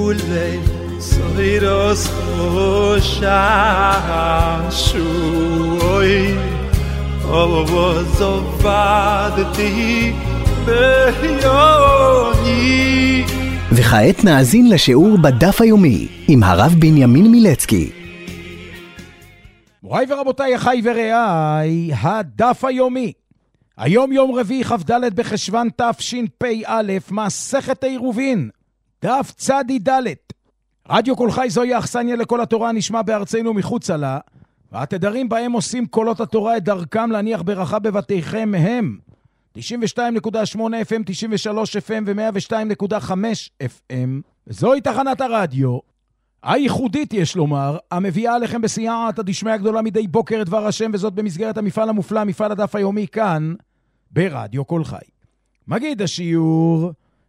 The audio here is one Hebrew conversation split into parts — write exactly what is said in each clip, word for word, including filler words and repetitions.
ule soiros shashui ozovadti beyoni. וכעת נאזין לשיעור בדף היומי עם הרב בנימין מילצקי. מוריי ורבותיי, אחי ורעיי, הדף היומי. היום יום רביעי כ"ד בחשוון תשפ"א, מסכת עירובין, דף צדי ד'. רדיו כל חי זוהי האכסניה לכל התורה הנשמע בארצנו מחוצה לה, והתדרים בהם עושים קולות התורה את דרכם להניח ברכה בבתיכם הם תשעים ושתיים נקודה שמונה אף אם, תשעים ושלוש אף אם ו-מאה ושתיים נקודה חמש אף אם. זוהי תחנת הרדיו הייחודית, יש לומר, המביאה עליכם בסייעתא דשמיא הגדולה מדי בוקר את דבר השם, וזאת במסגרת המפעל המופלא, מפעל הדף היומי, כאן ברדיו כל חי. מגיד השיעור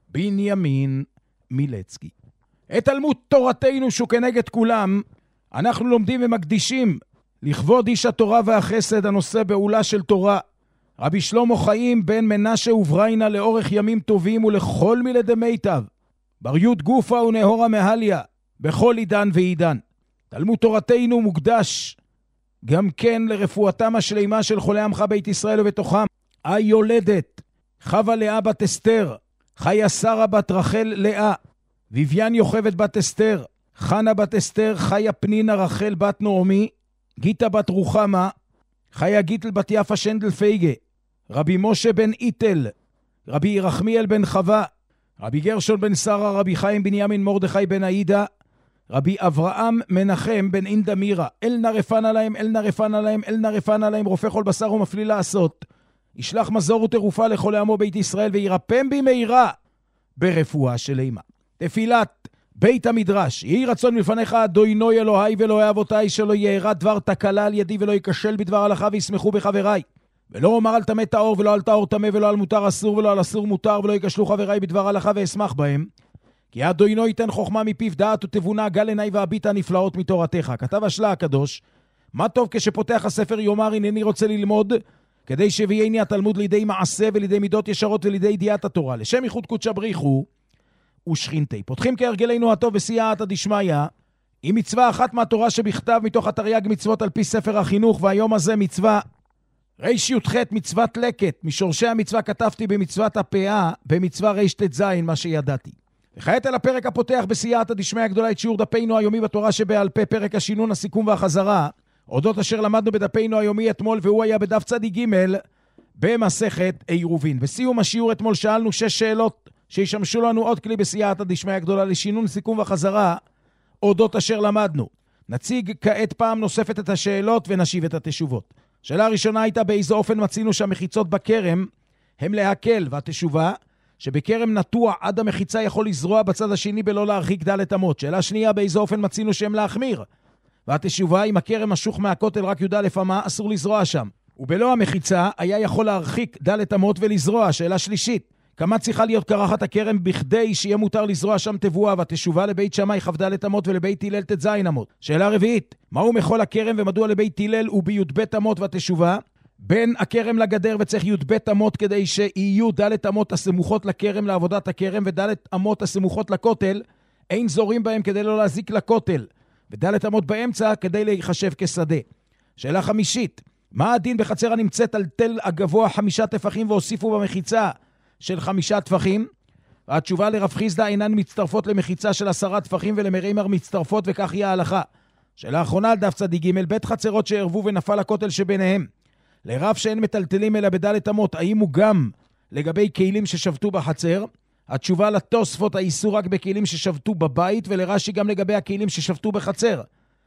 בנימין מילצקי. את תלמוד תורתנו שכנגד כולם אנחנו לומדים ומקדישים לכבוד איש התורה והחסד הנושא בעולה של תורה, רבי שלמה חיים בן מנשה ובריינה, לאורך ימים טובים ולכל מילדי מיטב, בר יוד גופה ונהורה מהליה, בכל עידן ועידן. תלמוד תורתנו מוקדש גם כן לרפואתם השלימה של חולי עמך בית ישראל ובתוכם היולדת חווה לאה בת אסתר, חיה שרה בת רחל לאה, ויביאן יוכבד בת אסתר, חנה בת אסתר, חיה פנינה רחל בת נעמי, גיטה בת רוחמה, חיה גיטל בת יפה שנדל פייגה, רבי משה בן איטל, רבי ירחמיאל בן חווה, רבי גרשון בן שרה, רבי חיים בנימין מרדכי בן עידה, רבי אברהם מנחם בן אינדה מירה. אל נרפן עליהם, אל נרפן עליהם, אל נרפן עליהם, רופא כל בשר ומפליא לעשות. ישלח מזור ותרופה לכל עמו בית ישראל, וירפם במהרה ברפואה שלמה. תפילת בית המדרש. יהי רצון מלפניך אדוני אלוהי ואלוהי אבותיי, שלא יארע דבר תקלה על ידי ולא ייכשל בדבר הלכה, וישמחו בחבריי. ולא אומר על טמא טהור ולא על טהור טמא, ולא על מותר אסור ולא על אסור מותר, ולא ייכשלו חבריי בדבר הלכה ואשמח בהם. כי אדוני ייתן חוכמה מפיו, דעת ותבונה, גל עיני והביט הנפלאות מתורתך. כתב השלה הקדוש, מה טוב כשפותח הספר יאמר הנני רוצה ללמוד, כדי שביעני התלמוד לידי מעשה ולידי מידות ישרות ולידי ידיעת התורה, לשם ייחוד קודשא בריחו ושכינתי. פותחים כהרגלנו הטוב בסייעתא דשמיא עם מצווה אחת מהתורה שבכתב מתוך התרי"ג מצוות על פי ספר החינוך, והיום הזה מצווה רי"ח, מצוות לקט. משורשי המצווה כתבתי במצוות הפאה, במצווה רי"ט, מה שידעתי. וכעת אל הפרק הפותח בסייעתא דשמיא הגדולה את שיעור דפינו היומי בתורה שבעל פה, פרק השינון, הסיכום והחזרה, אודות אשר למדנו בדפינו היומי אתמול, והוא היה בדף צדי ג' במסכת עירובין. בסיום השיעור אתמול שאלנו שש שאלות שישמשו לנו עוד כלי בסייעתא דשמיא הגדולה לשינון, סיכום וחזרה אודות אשר למדנו. נציג כעת פעם נוספת את השאלות ונשיב את התשובות. שאלה הראשונה הייתה באיזה אופן מצינו שהמחיצות בכרם הם להקל, והתשובה שבכרם נטוע עד המחיצה יכול לזרוע בצד השני בלא להרחיק דלת אמות. שאלה שנייה, באיזה אופן מצינו שהם להחמיר, והתשובה אם הכרם משוך מהכותל רק י"א אמה, אסור לזרוע שם, ובלא המחיצה היה יכול להרחיק דלת אמות ולזרוע. שאלה שלישית, כמה צריכה להיות קרחת הכרם בכדי שיהיה מותר לזרוע שם תבואה, והתשובה לבית שמאי כ"ד אמות ולבית הלל ט"ז אמות. שאלה רביעית, מהו מחול הכרם ומדוע לבית הלל הוא בי"ב אמות, והתשובה בין הכרם לגדר וצריך י"ב אמות כדי שיהיו ד' אמות הסמוכות לכרם לעבודת הכרם, וד' אמות הסמוכות לכותל אין זורים בהם כדי לא להזיק לכותל, וד' אמות באמצע כדי להיחשב כשדה. שאלה חמישית, מה הדין בחצר הנמצאת על תל הגבוה חמישה טפחים והוסיפו במחיצה של חמישה טפחים? והתשובה לרב חיסדא, אינן מצטרפות למחיצה של עשרה טפחים ולמרימר מצטרפות, וכך היא ההלכה. שאלה אחרונה על דף צדי ג', בית חצרות שערבו ונפל הכותל שביניהם לרב שאין מטלטלים אלא בדלת אמות, האם הוא גם לגבי כלים ששבתו בחצר? התשובה לתוספות, האיסור רק בכלים ששבתו בבית, ולרש"י גם לגבי הכלים ששבתו בחצר,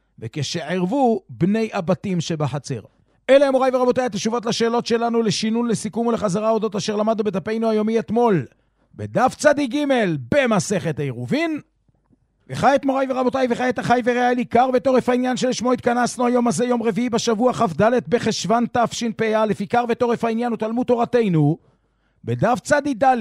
וכשערבו בני הבתים שבחצר. אלה אמוריי ורבותיי התשובות לשאלות שלנו לשינון, לסיכום ולחזרה אודות אשר למדנו בדפינו היומי אתמול בדף צדי ג' במסכת עירובין. וכעת מוריי ורבותיי, וכעת אחי ורעיי, עיקר וטורף העניין שלשמו התכנסנו היום הזה, יום רביעי בשבוע כ"ד בחשוון תשפ"א. עיקר וטורף העניין הוא תלמוד תורתנו בדף צדי ד'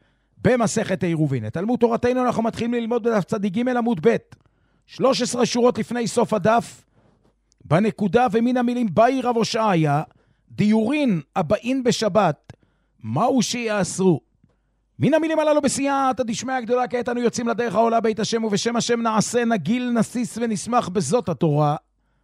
במסכת עירובין. את תלמוד תורתנו אנחנו מתחילים ללמוד בדף צדי ג' עמוד ב', שלוש עשרה שורות לפני סוף הדף, בנקודה ומן המילים באי רב הושעיה, דיורין הבאים בשבת, מהו שיעשרו? מן המילים הללו בסייעתא דשמיא הגדולה, כעת אנו יוצאים לדרך העולה בית השם, ובשם השם נעשה, נגיל, נסיס ונשמח בזאת התורה,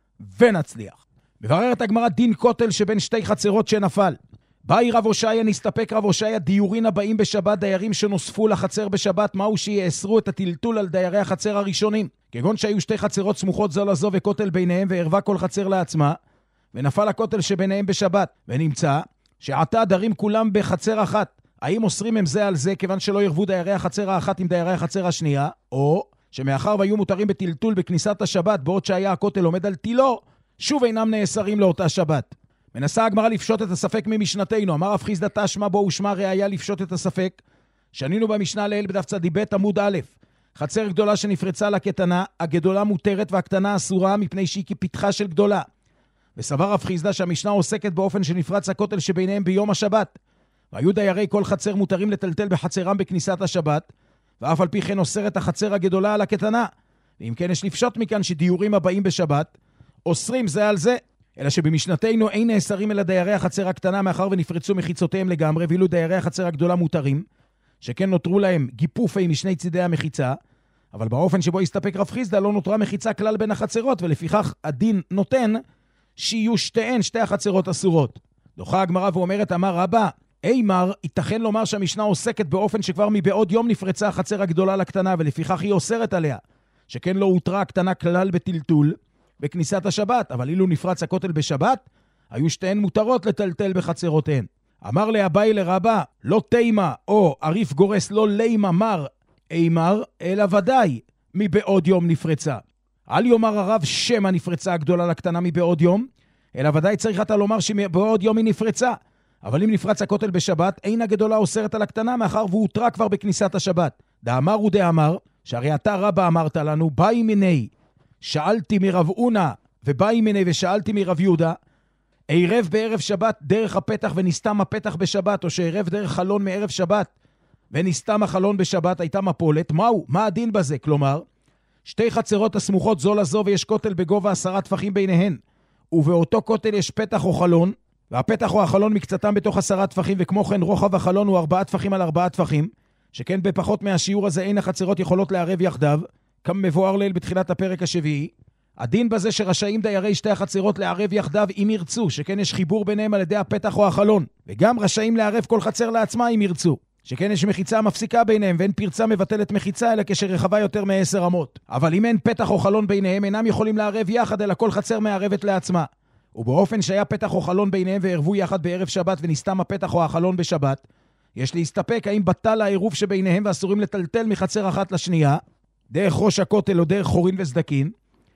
ונצליח. מבררת הגמרא דין כותל שבין שתי חצרות שנפל. באי רב הושעיה, נסתפק רב הושעיה, דיורין הבאים בשבת, דיירים שנוספו לחצר בשבת, מהו שיאסרו את הטלטול על דיירי החצר הראשונים. כגון שהיו שתי חצרות סמוכות זו לזו וכותל ביניהם, וערבה כל חצר לעצמה, ונפל הכותל שביניהם בשבת, ונמצא שעתה דרים כולם בחצר אחת. האם אוסרים הם זה על זה כיוון שלא ירבו דיירי החצר האחת עם דיירי החצר השנייה, או שמאחר והיו מותרים בטלטול בכניסת השבת, בעוד שהיה הכותל עומד על תילו, שוב אינם נאסרים לאותה שבת. מנסה הגמרא לפשוט את הספק ממשנתנו. אמר רב חיסדא תשמע בו ושמע ראיה לפשוט את הספק. שנינו במשנה לעיל בדף צ"ב עמוד א', חצר גדולה שנפרצה לקטנה, הגדולה מותרת והקטנה אסורה מפני שהיא כפתחה של גדולה. וסבר רב חיסדא שהמשנה עוסקת באופן שנפרץ הכותל שביניהם ביום השבת. והיו דיירי כל חצר מותרים לטלטל בחצרם בכניסת השבת, ואף על פי כן אוסרת החצר הגדולה על הקטנה. ואם כן יש לפשוט מכאן שדיורים הבאים בשבת אוסרים זה על זה, אלא שבמשנתנו אין נאסרים אלא דיירי החצר הקטנה מאחר ונפרצו מחיצותיהם לגמרי, ואילו דיירי החצר הגדולה מותרים, שכן נותרו להם גיפופי משני צידי המחיצה, אבל באופן שבו הסתפק רב חיסדא לא נותרה מחיצה כלל בין החצרות, ולפיכך הדין נותן שיהיו שתיהן, שתי החצרות אסורות. דוחה הגמרא ואומרת, אמר רבא, אימר, ייתכן לומר שהמשנה עוסקת באופן שכבר מבעוד יום נפרצה החצר הגדולה לקטנה, ולפיכך היא אוסרת עליה, שכן לא הותרה הקטנה כלל בטלטול בכניסת השבת, אבל אילו נפרץ הכותל בשבת, היו שתיהן מותרות לטלטל בחצרותיהן. אמר לאביי לרבא, לא תימה, או עריף גורס לא לימה מר, אימר, אלא ודאי, מבעוד יום נפרצה. אל יאמר הרב שמה נפרצה הגדולה לקטנה מבעוד יום, אלא ודאי צריך אתה לומר שבעוד יום היא נפרצה. אבל אם נפרץ הכותל בשבת, אין הגדולה אוסרת על הקטנה, מאחר והותרה כבר בכניסת השבת. דאמר ודאמר, שהרי אתה רבא אמרת לנו, באי מיני, שאלתי מרב אונה, ובאי מיני ושאלתי מרב יהודה, ערב בערב שבת דרך הפתח ונסתם הפתח בשבת, או שערב דרך חלון מערב שבת, ונסתם החלון בשבת, הייתה מפולת. מהו? מה הדין בזה? כלומר, שתי חצרות הסמוכות זו לזו ויש כותל בגובה עשרה טפחים ביניהן, ובאותו כותל יש פתח או חלון, והפתח או החלון מקצתם בתוך עשרה טפחים, וכמו כן רוחב החלון הוא ארבעה טפחים על ארבעה טפחים, שכן בפחות מהשיעור הזה אין החצרות יכולות לערב יחדיו, כמבואר ליל בתחילת הפרק השביעי. הדין בזה שרשאים דיירי שתי החצרות לערב יחדיו אם ירצו, שכן יש חיבור ביניהם על ידי הפתח או החלון, וגם רשאים לערב כל חצר לעצמה אם ירצו, שכן יש מחיצה מפסיקה ביניהם, ואין פרצה מבטלת מחיצה אלא כשרחבה יותר מעשר אמות. אבל אם אין פתח או חלון ביניהם, אינם יכולים לערב יחד, אלא כל חצר מערבת לעצמה. ובאופן שהיה פתח או חלון ביניהם וערבו יחד בערב שבת ונסתם הפתח או החלון בשבת, יש להסתפק האם בטל העירוב שביניהם ואסורים לטלטל מחצר אחת לשנייה, דרך ראש הכותל או דרך חורין וסדקין,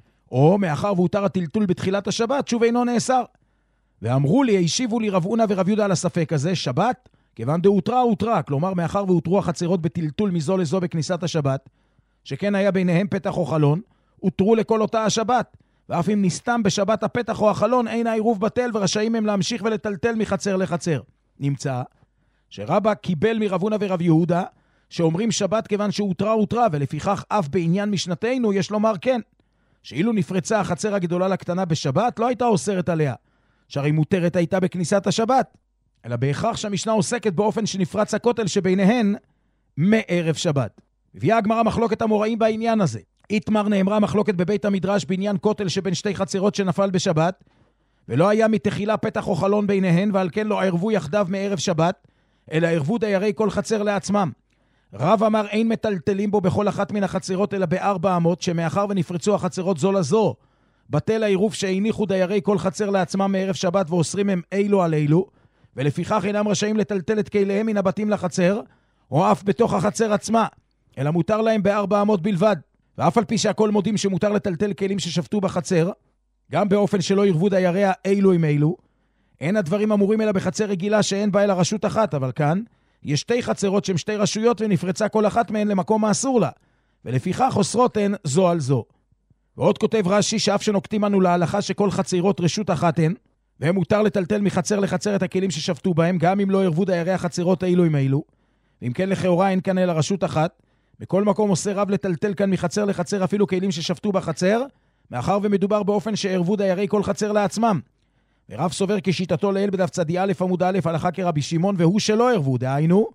או מאחר והותר הטלטול בתחילת השבת, שוב אינו נאסר. ואמרו לי, הישיבו לי רב אונה ורב יהודה על הספק הזה, שבת, כיוון דהותרה הותרה, כלומר מאחר והותרו החצרות בטלטול מזו לזו בכניסת השבת, שכן היה ביניהם פתח או חלון, הותרו לכל אותה השבת, ואף אם נסתם בשבת הפתח או החלון, אין העירוב בטל ורשאים הם להמשיך ולטלטל מחצר לחצר. נמצא שרבא קיבל מרב אונה ורב יהודה, שאומרים שבת כיוון שהותרה הותרה, ולפיכך אף בעניין משנתנו יש לומר כן, שאילו נפרצה החצר הגדולה לקטנה בשבת, לא הייתה אוסרת עליה, שהרי מותרת הייתה בכניסת השבת, אלא בהכרח שהמשנה עוסקת באופן שנפרץ הכותל שביניהן מערב שבת. הביאה הגמרא מחלוקת המוראים בעניין הזה. איתמר נאמרה מחלוקת בבית המדרש בעניין כותל שבין שתי חצרות שנפל בשבת, ולא היה מתחילה פתח או חלון ביניהן, ועל כן לא ערבו יחדיו מערב שבת, אלא ערבו דיירי כל חצר לעצמם. רב אמר אין מטלטלים בו בכל אחת מן החצרות אלא בארבע אמות, שמאחר ונפרצו החצרות זו לזו, בטל העירוב שהניחו דיירי כל חצר לעצמם מערב שבת ואוסרים הם אילו על אילו, ולפיכך אינם רשאים לטלטל את כליהם מן הבתים לחצר, או אף בתוך החצר עצמה, אלא מותר להם בארבע אמות בלבד. ואף על פי שהכל מודים שמותר לטלטל כלים ששפטו בחצר, גם באופן שלא ירבו דייריה אילו עם אילו, אין הדברים אמורים אלא בחצר רגילה שאין בה אלא רשות אחת, אבל כאן יש שתי חצרות שהן שתי רשויות ונפרצה כל אחת מהן למקום האסור לה, ולפיכך אוסרות הן זו על זו. ועוד כותב רש"י שאף שנוקטים אנו להלכה שכל חצרות רשות אחת הן, והם מותר לטלטל מחצר לחצר את הכלים ששפטו בהם, גם אם לא ירבו דיירי החצרות אילו עם אילו, ואם כן לכאורה אין כאן אלא רשות אחת, בכל מקום עושה רב לטלטל כאן מחצר לחצר אפילו כלים ששפטו בחצר, מאחר ומדובר באופן שערבו דיירי כל חצר לעצמם. ורב סובר כשיטתו לעיל בדף צדי א' עמוד א' הלכה כרבי שמעון, והוא שלא ערבו, דהיינו,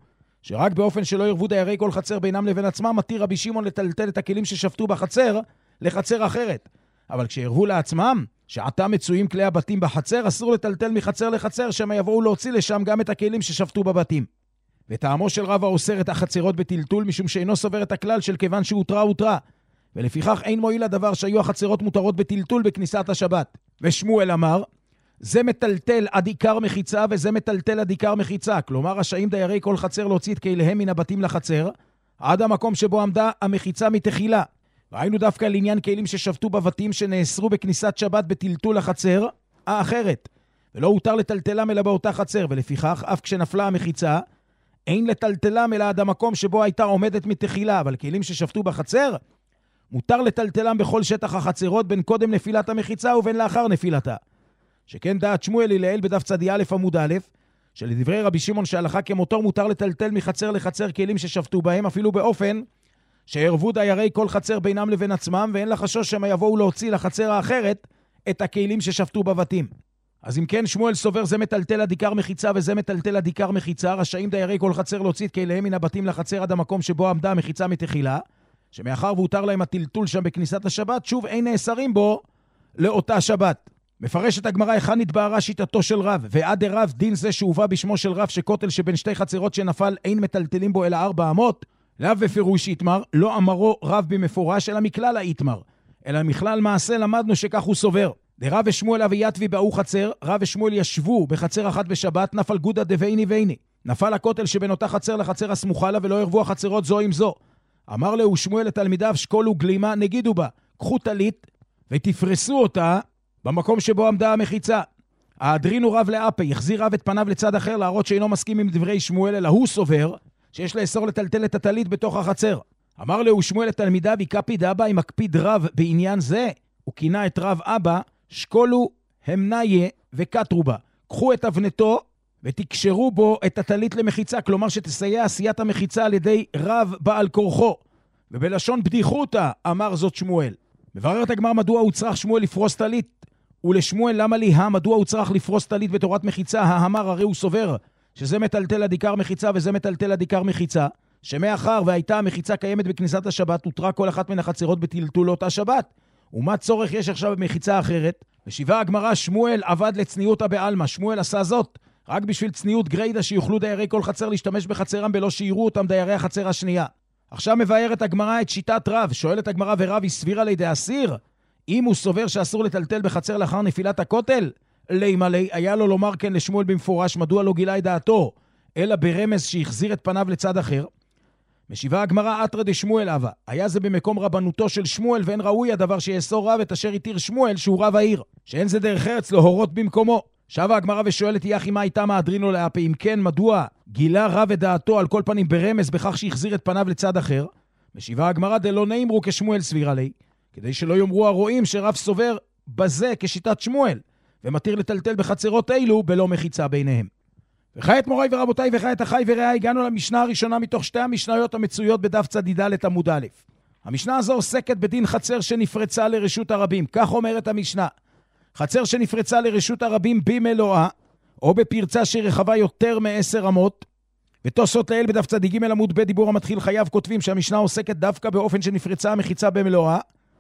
שרק באופן שלא ירבו דיירי כל חצר בינם לבין עצמם, מתיר רבי שמעון לטלטל את הכלים ששפטו בחצר לחצר אחרת. אבל כשירבו לעצמם, שעתה מצויים כלי הבתים בחצר, אסור לטלטל מחצר לחצר, שמה יבואו להוציא לשם גם את הכלים ששפטו בבתים. וטעמו של רב האוסר את החצרות בטלטול, משום שאינו סובר את הכלל של כיוון שהותרה הותרה. ולפיכך אין מועיל הדבר שהיו החצרות מותרות בטלטול בכניסת השבת. ושמואל אמר, זה מטלטל עד עיקר מחיצה וזה מטלטל עד עיקר מחיצה. כלומר, רשאים דיירי כל חצר להוציא את כליהם מן הבתים לחצר, עד המקום שבו עמדה המחיצה מתחילה. ראינו דווקא לעניין כלים ששבתו בבתים שנאסרו בכניסת שבת בטלטול החצר האחרת, ולא הותר לטלטלם אלא באותה חצר, ולפיכך אף כשנפלה המחיצה, אין לטלטלם אלא עד המקום שבו הייתה עומדת מתחילה, אבל כלים ששבתו בחצר, מותר לטלטלם בכל שטח החצרות בין קודם נפילת המחיצה ובין לאחר נפילתה. שכן דעת שמואל הלל בדף צדי א' עמוד א', שלדברי רבי שמעון שהלכה כמותר מותר לטלטל מחצר לחצר כלים ששבתו בהם, אפילו באופן שערבו דיירי כל חצר בינם לבין עצמם, ואין לחשוש שמה יבואו להוציא לחצר האחרת את הכלים ששבתו בבתים. אז אם כן, שמואל סובר זה מטלטל עד עיקר מחיצה וזה מטלטל עד עיקר מחיצה, רשאים דיירי כל חצר להוציא את כליהם מן הבתים לחצר עד המקום שבו עמדה המחיצה מתחילה, שמאחר והותר להם הטלטול שם בכניסת השבת, שוב אין נאסרים בו לאותה שבת. מפרשת הגמרא היכן נתבהרה שיטתו של רב, ועד הרב דין זה שהובא בשמו של רב שכותל שבין שתי חצרות שנפל אין מטלטלים בו אלא ארבע אמות, לאו בפירוש יתמר, לא אמרו רב במפורש אלא מכלל היתמר, אלא מכלל מעשה למדנו שכך הוא סובר. דרב ושמואל אביתבי באו חצר, רב ושמואל ישבו בחצר אחת בשבת, נפל גודה דבייני וייני, נפל הכותל שבין אותה חצר לחצר הסמוכה לה, ולא ירבו החצרות זו עם זו. אמר לו שמואל לתלמידיו, שקולו גלימה, נגידו בה, קחו טלית ותפרסו אותה במקום שבו עמדה המחיצה. האדרינו רב לאפה, יחזיר רב את פניו לצד אחר להראות שאינו מסכים עם דברי שמואל, אלא הוא סובר שיש לאסור לטלטל את הטלית בתוך החצר. אמר לו שמואל לתלמידיו, יקפיד אבא, אם מקפיד רב בעניין זה, הוא כינה את רב אבא, שקולו המניה וקטרו בה. קחו את אבנתו ותקשרו בו את הטלית למחיצה, כלומר שתסייע עשיית המחיצה על ידי רב בעל כורחו. ובלשון בדיחותה אמר זאת שמואל. מבררת הגמרא מדוע הוא צריך שמואל לפרוס טלית, ולשמואל למה ליהה מדוע הוא צריך לפרוס טלית בתורת מחיצה, האמר הרי הוא סובר שזה מטלטל עד עיקר מחיצה וזה מטלטל עד עיקר מחיצה, שמאחר והייתה המחיצה קיימת בכניסת השבת, הותרה כל אחת מן החצרות בטלטול אותה שבת. ומה צורך יש עכשיו במחיצה אחרת? משיבה הגמרא, שמואל עבד לצניעות הבעלמא, שמואל עשה זאת רק בשביל צניעות גריידה, שיוכלו דיירי כל חצר להשתמש בחצרם בלא שיראו אותם דיירי החצר השנייה. עכשיו מבארת הגמרא את שיטת רב, שואלת הגמרא, ורב הסבירה לידי אסיר, אם הוא סובר שאסור לטלטל בחצר לאחר נפילת הכותל, לימלי, היה לו לומר כן לשמואל במפורש, מדוע לא גילה את דעתו, אלא ברמז שהחזיר את פניו לצד אחר. משיבה הגמרא, אתרא דשמואל אבא, היה זה במקום רבנותו של שמואל, ואין ראוי הדבר שיאסור רב את אשר התיר שמואל שהוא רב העיר, שאין זה דרך ארץ להורות במקומו. שבה הגמרא ושואלת, יחי מה איתה מאדרינו לאפה, אם כן מדוע גילה רב את דעתו על כל פנים ברמז בכך שהחזיר את פניו לצד אחר? משיבה הגמרא, דלא נאמרו כשמואל סבירה לי, כדי שלא יאמרו הרואים שרב סובר בזה כשיטת שמואל, ומתיר לטלטל בחצרות אלו בלא מחיצה ביניהם. וכעת מוריי ורבותיי וכעת אחי ורעי, הגענו למשנה הראשונה מתוך שתי המשניות המצויות בדף צדידלת עמוד א'. המשנה הזו עוסקת בדין חצר שנפרצה לרשות הרבים. כך אומרת המשנה, חצר שנפרצה לרשות הרבים במלואה, או בפרצה שהיא רחבה יותר מעשר אמות, ותוספות לעיל בדף צדיג ג' עמוד ב' דיבור המתחיל חייב כותבים שהמשנה עוסקת דווקא באופן שנפרצה המחיצה במלואה,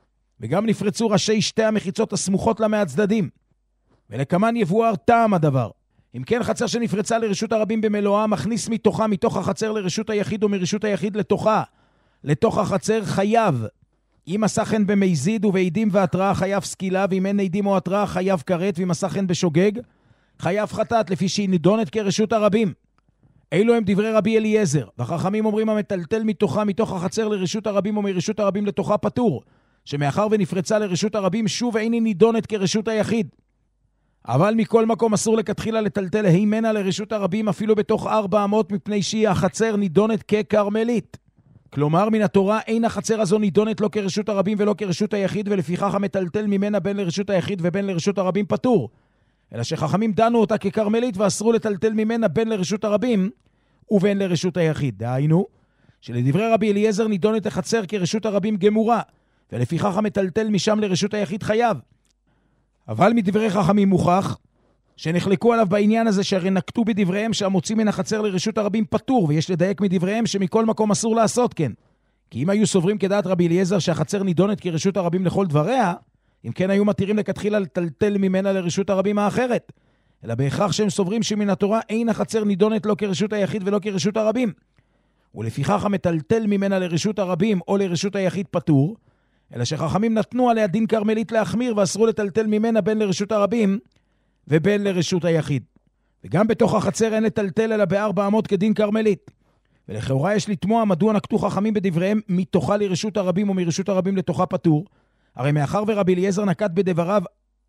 וגם נפרצו ראשי שתי המחיצות הסמוכות לה מהצדדים. ולכמן יבואר טעם הדבר. אם כן, חצר שנפרצה לרשות הרבים במלואה, מכניס מתוכה, מתוך החצר לרשות היחיד או מרשות היחיד לתוכה, לתוך החצר חייב. אם עשה כן במזיד ובעידים והתראה חייב סקילה, ואם אין עידים או התראה חייב כרת, ואם עשה כן בשוגג חייב חטאת, לפי שהיא נידונת כרשות הרבים. אלו הם דברי רבי אליעזר, והחכמים אומרים המטלטל מתוכה, מתוך החצר לרשות הרבים או מרשות הרבים לתוכה פטור, שמאחר ונפרצה לרשות הרבים שוב איני נידונת כרשות היחיד. אבל מכל מקום אסור לכתחילה לטלטל הימנה לרשות הרבים אפילו בתוך ארבע אמות, מפני שהיא החצר נידונת כקרמלית. כלומר, מן התורה אין החצר הזו נידונת לא כרשות הרבים ולא כרשות היחיד, ולפיכך המטלטל ממנה בין לרשות היחיד ובין לרשות הרבים פטור. אלא שחכמים דנו אותה כקרמלית ואסרו לטלטל ממנה בין לרשות הרבים ובין לרשות היחיד. דהיינו, שלדברי רבי אליעזר נידונת החצר כרשות הרבים גמורה, ולפיכך המטלטל משם לרשות היחיד חייב. אבל מדברי חכמים מוכח שנחלקו עליו בעניין הזה, שהרי נקטו בדבריהם שהמוציא מן החצר לרשות הרבים פטור, ויש לדייק מדבריהם שמכל מקום אסור לעשות כן. כי אם היו סוברים כדעת רבי אליעזר שהחצר נידונת כרשות הרבים לכל דבריה, אם כן היו מתירים לכתחילה לטלטל ממנה לרשות הרבים האחרת. אלא בהכרח שהם סוברים שמן התורה אין החצר נידונת לא כרשות היחיד ולא כרשות הרבים. ולפיכך המטלטל ממנה לרשות הרבים או לרשות היחיד פטור, אלא שחכמים נתנו עליה דין קרמלית להחמיר ואסרו לטלטל ממנה בין לרשות הרבים ובין לרשות היחיד. וגם בתוך החצר אין לטלטל אלא בארבע אמות כדין קרמלית. ולכאורה יש לתמוע מדוע נקטו חכמים בדבריהם מתוכה לרשות הרבים או מרשות הרבים לתוכה פטור. הרי מאחר ורבי אליעזר נקט בדבריו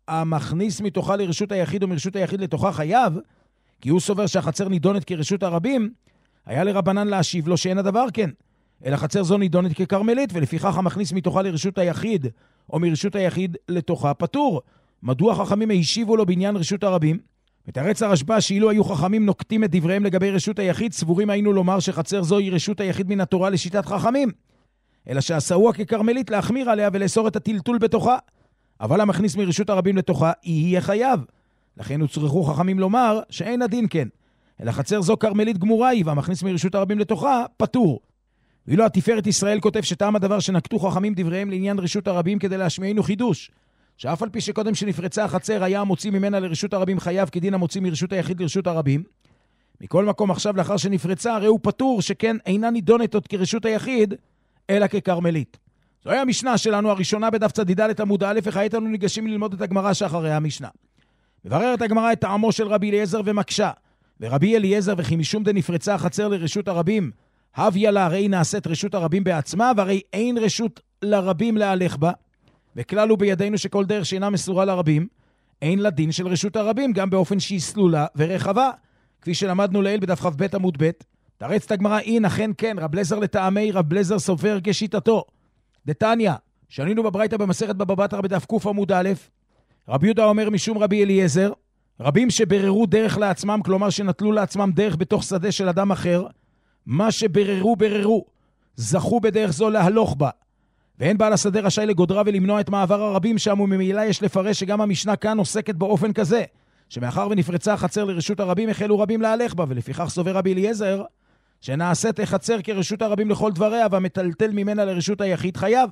המכניס מתוכה לרשות היחיד או מרשות היחיד לתוכה חייב, כי הוא סובר שהחצר נידונת כרשות הרבים, היה לרבנן להשיב לו שאין הדבר כן, אלא חצר זו נידונת כקרמלית, ולפיכך המכניס מתוכה לרשות היחיד או מרשות היחיד לתוכה פטור. מדוע חכמים הישיבו לו בעניין רשות הרבים? מתרץ הרשב"א שאילו היו חכמים נוקטים את דבריהם לגבי רשות היחיד, סבורים היינו לומר שחצר זו היא רשות היחיד מן התורה לשיטת חכמים, אלא שעשאוה כקרמלית להחמיר עליה ולאסור את הטלטול בתוכה. אבל המכניס מרשות הרבים לתוכה יהיה חייב. לכן הוצרכו חכמים לומר שאין הדין כן, אלא חצר זו קרמלית גמורה היא, והמכניס מרשות הרבים לתוכה פטור. ואילו התפארת ישראל כותב שטעם הדבר שנקטו חכמים דבריהם לעניין רשות הרבים כדי להשמיענו חידוש, שאף על פי שקודם שנפרצה החצר היה המוציא ממנה לרשות הרבים חייב כדין המוציא מרשות היחיד לרשות הרבים, מכל מקום עכשיו לאחר שנפרצה הרי הוא פטור, שכן אינה נידונת עוד כרשות היחיד אלא כקרמלית. זוהי המשנה שלנו הראשונה בדף צדידלת עמוד א', וכעת אנו ניגשים ללמוד את הגמרא שאחריה המשנה. מבררת הגמרא את טעמו של רבי אליעזר ומקשה, ורבי אליעזר וכי משום דנפרצה החצר לרשות הרבים, הביה לה הרי נעשית רשות הרבים בעצמה, והרי אין רשות לרבים להלך בה, וכלל הוא בידינו שכל דרך שאינה מסורה לרבים, אין לה דין של רשות הרבים, גם באופן שהיא סלולה ורחבה, כפי שלמדנו לעיל בדף כ"ב עמוד ב'. תרץ את הגמרא, אין אכן כן, רב לזר לטעמי, רב לזר סופר כשיטתו. דתניא, שנינו בברייתא במסכת בבא בתרא בדף ק' עמוד א', רבי יהודה אומר משום רבי אליעזר, רבים שבררו דרך לעצמם, כלומר שנטלו לעצמם דרך בתוך שדה של אדם אחר, מה שבררו בררו, זכו בדרך זו להלוך בה. ואין בעל השדה רשאי לגודרה ולמנוע את מעבר הרבים שם, וממילא יש לפרש שגם המשנה כאן עוסקת באופן כזה, שמאחר ונפרצה החצר לרשות הרבים החלו רבים להלך בה, ולפיכך סובר רבי אליעזר שנעשית החצר כרשות הרבים לכל דבריה, והמטלטל ממנה לרשות היחיד חייב.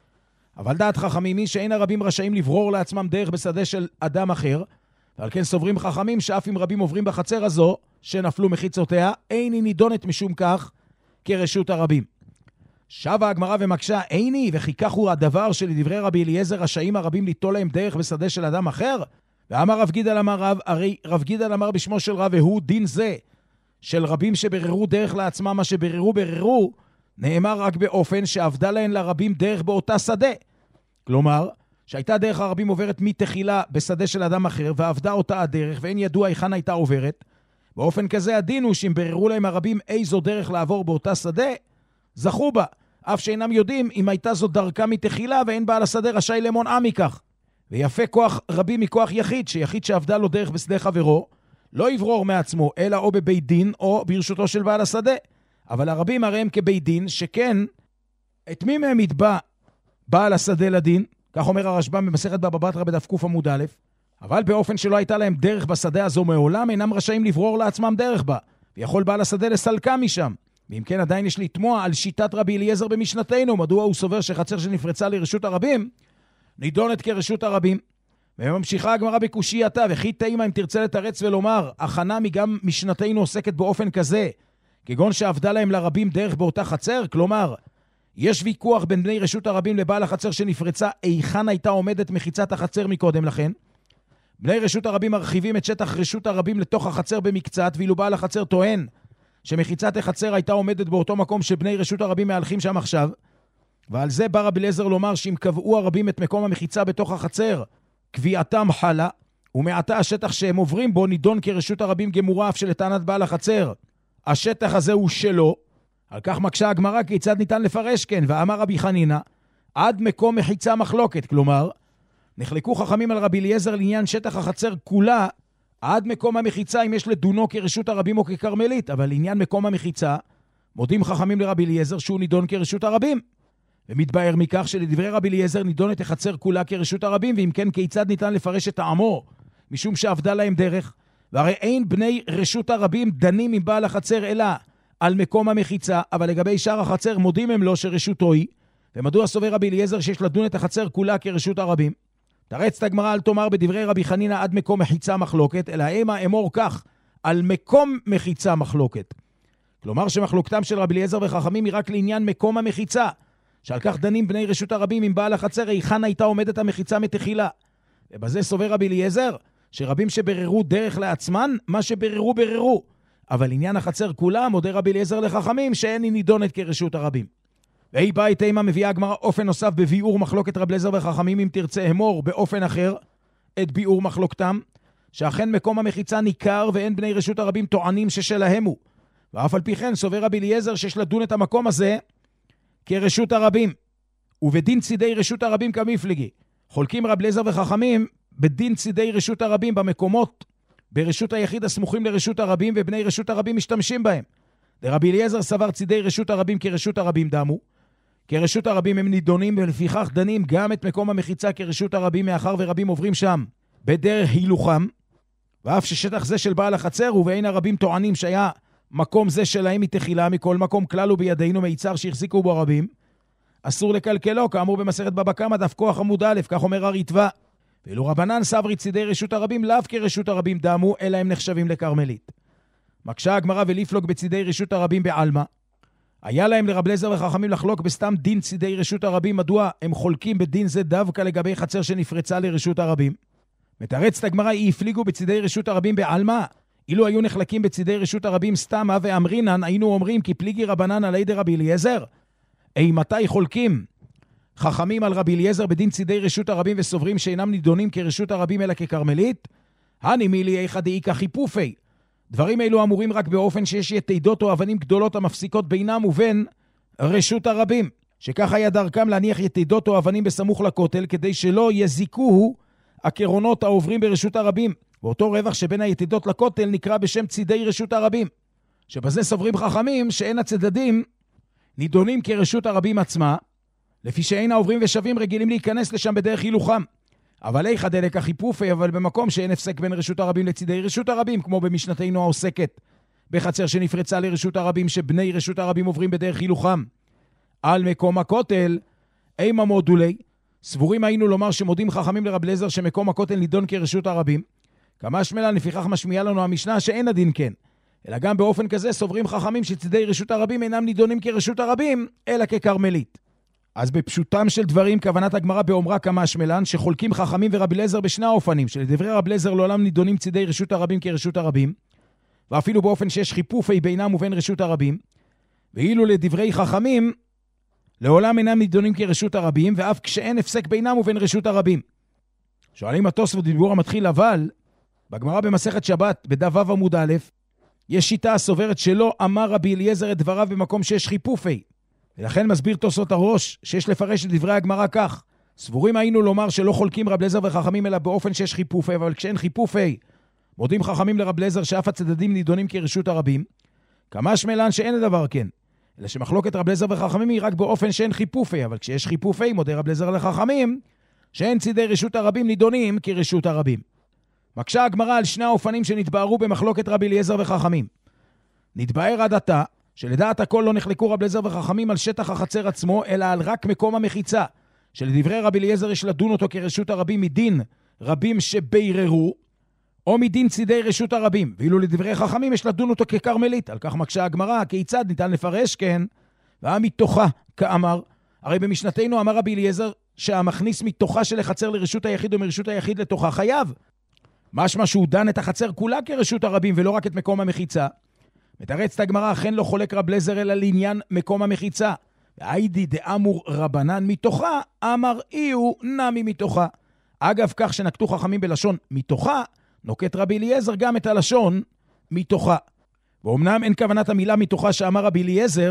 אבל דעת חכמים היא שאין הרבים רשאים לברור לעצמם דרך בשדה של אדם אחר, ועל כן סוברים חכמים שאף אם רבים עוברים בחצר הזו שנפלו מחיצותיה, אין היא נידונת משום כך כרשות הרבים. שבה הגמרא ומקשה, אין היא, וכי כך הוא הדבר שלדברי רבי אליעזר רשאים הרבים ליטול להם דרך בשדה של אדם אחר? ואמר רב גידל אמר רב, הרי רב גידל אמר בשמו של רב, והוא דין זה של רבים שבררו דרך לעצמם, מה שבררו בררו, נאמר רק באופן שעבדה להן לרבים דרך באותה שדה. כלומר, שהייתה דרך הרבים עוברת מתחילה בשדה של אדם אחר, ועבדה אותה הדרך, ואין ידוע היכן הייתה עוברת. באופן כזה הדין הוא שאם בררו להם הרבים איזו דרך לעבור באותה שדה, זכו בה, אף שאינם יודעים אם הייתה זו דרכה מתחילה, ואין בעל השדה רשאי למונעה מכך. ויפה כוח רבים מכוח יחיד, שיחיד שעבדה לו דרך בשדה חברו, לא יברור מעצמו, אלא או בבית דין או ברשותו של בעל השדה. אבל הרבים הרי הם כבית דין, שכן, את מי מהם יתבע בעל השדה לדין? כך אומר הרשב"ם במסכת בבא בתרא בדף ק' עמוד א', אבל באופן שלא הייתה להם דרך בשדה הזו מעולם, אינם רשאים לברור לעצמם דרך בה, ויכול בעל השדה לסלקה משם. ואם כן עדיין יש לתמוע על שיטת רבי אליעזר במשנתנו, מדוע הוא סובר שחצר שנפרצה לרשות הרבים, נידונת כרשות הרבים. וממשיכה הגמרא בקושייתה, וכי תימה אם תרצה לתרץ ולומר, הכנה מגם משנתנו עוסקת באופן כזה, כגון שעבדה להם לרבים דרך באותה חצר, כלומר, יש ויכוח בין בני רשות הרבים לבעל החצר שנפרצה, איכן הייתה עומדת מחיצת החצר מקודם לכן. בני רשות הרבים מרחיבים את שטח רשות הרבים לתוך החצר במקצת, ואילו בעל החצר טוען שמחיצת החצר הייתה עומדת באותו מקום שבני רשות הרבים מהלכים שם עכשיו. ועל זה בא רבי אליעזר לומר שאם קבעו הרבים את מקום המחיצה בתוך החצר, קביעתם חלה, ומעתה השטח שהם עוברים בו נידון כרשות הרבים גמורה, אף שלטענת בעל החצר השטח הזה הוא שלו. על כך מקשה הגמרא כיצד ניתן לפרש כן, ואמר רבי חנינא, עד מקום מחיצה מחלוקת, כלומר, נחלקו חכמים על רבי אליעזר לעניין שטח החצר כולה, עד מקום המחיצה אם יש לדונו כרשות הרבים או כקרמלית, אבל לעניין מקום המחיצה, מודים חכמים לרבי אליעזר שהוא נידון כרשות הרבים. ומתבאר מכך שלדברי רבי אליעזר נידון את החצר כולה כרשות הרבים, ואם כן כיצד ניתן לפרש את טעמו משום שעבדה להם דרך, והרי אין בני רשות הרבים דנים עם בעל החצר אלא על מקום המחיצה, אבל לגבי שאר החצר מודים הם לו שרשותו היא. ומדוע סובר רבי אליעזר שיש לדון את החצר כולה כרשות הרבים? תרץ את הגמרא אל תאמר בדברי רבי חנינא עד מקום מחיצה מחלוקת, אלא המה אמור כך, על מקום מחיצה מחלוקת. כלומר שמחלוקתם של רבי אליעזר וחכמים היא רק לעניין מקום המחיצה, שעל כך דנים בני רשות הרבים עם בעל החצר היכן הייתה עומדת המחיצה מתחילה. ובזה סובר רבי אליעזר שרבים שבררו דרך לעצמן, מה שבררו בררו. אבל עניין החצר כולה מודה רבי אליעזר לחכמים שאין היא נידונת כרשות הרבים. והיא באה אימה מביאה הגמרא אופן נוסף בביאור מחלוקת רבי אליעזר וחכמים, אם תרצה אמור באופן אחר את ביאור מחלוקתם, שאכן מקום המחיצה ניכר ואין בני רשות הרבים טוענים ששלהם הוא. ואף על פי כן סובר רבי אליעזר שיש לדון את המקום הזה כרשות הרבים. ובדין צידי רשות הרבים כמפלגי. חולקים רבי אליעזר וחכמים בדין צידי רשות הרבים במקומות ברשות היחיד הסמוכים לרשות הרבים, ובני רשות הרבים משתמשים בהם. דרבי אליעזר סבר צידי רשות הרבים כרשות הרבים דמו, כרשות הרבים הם נידונים, ולפיכך דנים גם את מקום המחיצה כרשות הרבים, מאחר ורבים עוברים שם בדרך הילוכם, ואף ששטח זה של בעל החצר, ובעין הרבים טוענים שהיה מקום זה שלהם מתחילה, מכל מקום כלל ובידינו מיצר שהחזיקו בו רבים, אסור לקלקלו, כאמור במסכת בבא קמא דף כוח עמוד א', כך אומר הריטב"א. ואילו רבנן סברי צידי רשות הרבים לאו כרשות הרבים דמו, אלא הם נחשבים לקרמלית. מקשה הגמרא ולפלוג בצידי רשות הרבים בעלמא. היה להם לרבי אליעזר וחכמים לחלוק בסתם דין צידי רשות הרבים, מדוע הם חולקים בדין זה דווקא לגבי חצר שנפרצה לרשות הרבים. מתרצת הגמרא היא הפליגו בצידי רשות הרבים בעלמא. אילו היו נחלקים בצידי רשות הרבים סתמה ואמרינן, היינו אומרים כי פליגי רבנן על ידי רבי אליעזר. אי מתי חולקים חכמים על רבי אליעזר בדין צידי רשות הרבים וסוברים שאינם נידונים כרשות הרבים אלא כקרמלית? הני מילי איכא דאיכא חיפופי. דברים אלו אמורים רק באופן שיש יתידות או אבנים גדולות המפסיקות בינם ובין רשות הרבים, שכך היה דרכם להניח יתידות או אבנים בסמוך לכותל, כדי שלא יזיקוהו הקרונות העוברים ברשות הרבים. ואותו רווח שבין היתידות לכותל נקרא בשם צידי רשות הרבים, שבזה סוברים חכמים שאין הצדדים נידונים כרשות הרבים עצמה, לפי שאין העוברים ושבים רגילים להיכנס לשם בדרך הילוכם. אבל איכא דלקא חיפופי, אבל במקום שאין הפסק בין רשות הרבים לצידי רשות הרבים, כמו במשנתנו העוסקת בחצר שנפרצה לרשות הרבים, שבני רשות הרבים עוברים בדרך הילוכם על מקום הכותל, אימה מודולי. סבורים היינו לומר שמודים חכמים לרבי אליעזר שמקום הכותל נידון כרשות הרבים, כמה שמלה לפיכך משמיעה לנו המשנה שאין הדין כן, אלא גם באופן כזה סוברים חכמים שצידי רשות הרבים אינם נידונים כרשות הרבים אלא כקרמלית. אז בפשוטם של דברים כוונת הגמרא באומרה כמה שמלן שחולקים חכמים ורבי אליעזר בשני האופנים, שלדברי רבי אליעזר לעולם נידונים צידי רשות הרבים כרשות הרבים, ואפילו באופן שיש חיפופי בינם ובין רשות הרבים, ואילו לדברי חכמים לעולם אינם נידונים כרשות הרבים, ואף כשאין הפסק בינם ובין רשות הרבים. שואלים התוספות דיבור המתחיל, אבל בגמרא במסכת שבת בדף ו' עמוד א', יש שיטה הסוברת שלא אמר רבי אליעזר את דבריו במקום שיש חיפופי, ולכן מסביר תוספות הראש שיש לפרש את דברי הגמרא כך: סבורים היינו לומר שלא חולקים רבי אליעזר וחכמים אלא באופן שיש חיפופי, אבל כשאין חיפופי מודים חכמים לרבי אליעזר שאף הצדדים נידונים כרשות הרבים, כמה שמלן שאין הדבר כן, אלא שמחלוקת רבי אליעזר וחכמים היא רק באופן שאין חיפופי, אבל כשיש חיפופי מודה רבי אליעזר לחכמים שאין צידי רשות הרבים נידונים כרשות הרבים. מקשה הגמרא על שני האופנים שנתבהרו במחלוקת רבי אליעזר וחכמים. נתבהר עד עתה שלדעת הכל לא נחלקו רבי אליעזר וחכמים על שטח החצר עצמו, אלא על רק מקום המחיצה, שלדברי רבי אליעזר יש לדון אותו כרשות הרבים מדין רבים שביררו, או מדין צידי רשות הרבים, ואילו לדברי חכמים יש לדון אותו כקרמלית. על כך מקשה הגמרא, כיצד ניתן לפרש כן, והמתוכה כאמר, הרי במשנתנו אמר רבי אליעזר שהמכניס מתוכה של החצר לרשות היחיד או מרשות היחיד לתוכה חייב. משמע שהוא דן את החצר כולה כרשות הרבים ולא רק את מקום המחיצה. מתרצת הגמרא, אכן לא חולק רבי אליעזר אלא לעניין מקום המחיצה. והיידי דאמור רבנן מתוכה, אמר איהו נמי מתוכה. אגב, כך שנקטו חכמים בלשון מתוכה, נוקט רבי אליעזר גם את הלשון מתוכה. ואומנם אין כוונת המילה מתוכה שאמר רבי אליעזר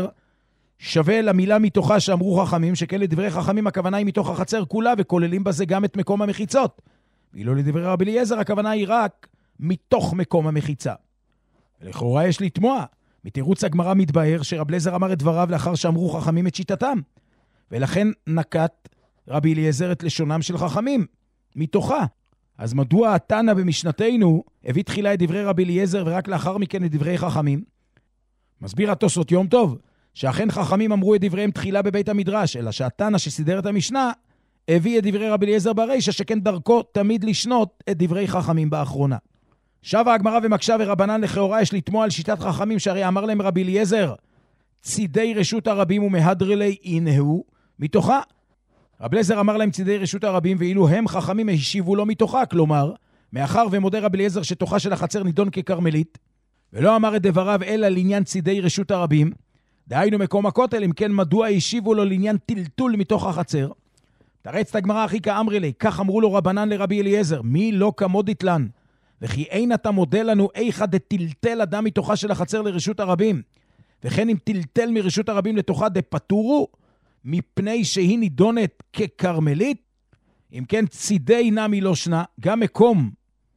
שווה למילה מתוכה שאמרו חכמים, שכן לדברי חכמים הכוונה היא מתוך החצר כולה, וכוללים בזה גם את מקום המחיצות. ואילו לדברי רבי אליעזר הכוונה היא רק מתוך מקום המחיצה. ולכאורה יש לתמוע, מתירוץ הגמרא מתבהר שרבי אליעזר אמר את דבריו לאחר שאמרו חכמים את שיטתם, ולכן נקט רבי אליעזר את לשונם של חכמים מתוכה. אז מדוע התנא במשנתנו הביא תחילה את דברי רבי אליעזר ורק לאחר מכן את דברי חכמים? מסביר התוספות יום טוב, שאכן חכמים אמרו את דבריהם תחילה בבית המדרש, אלא שהתנא שסידר את המשנה הביא את דברי רבי אליעזר ברישא, שכן דרכו תמיד לשנות את דברי חכמים באחרונה. שבה הגמרא ומקשה ורבנן לכאורה יש לתמוע על שיטת חכמים, שהרי אמר להם רבי אליעזר, צידי רשות הרבים ומהדרלי אינהו מתוכה. רבי אליעזר אמר להם צידי רשות הרבים, ואילו הם חכמים השיבו לו מתוכה, כלומר, מאחר ומודה רבי אליעזר שתוכה של החצר נידון כקרמלית, ולא אמר את דבריו אלא לעניין צידי רשות הרבים, דהיינו מקום הכותל, אם כן מדוע השיבו לו לעניין טלטול מתוך החצר? תרץ את הגמרא הכי כאמרי לי, כך אמרו לו רבנן לרבי אליעזר, מי לא כמודית לן? וכי אין אתה מודה לנו איכה דטלטל אדם מתוכה של החצר לרשות הרבים, וכן אם טלטל מרשות הרבים לתוכה דפטורו, מפני שהיא נידונת כקרמלית? אם כן צידי נמי לא שנה, גם מקום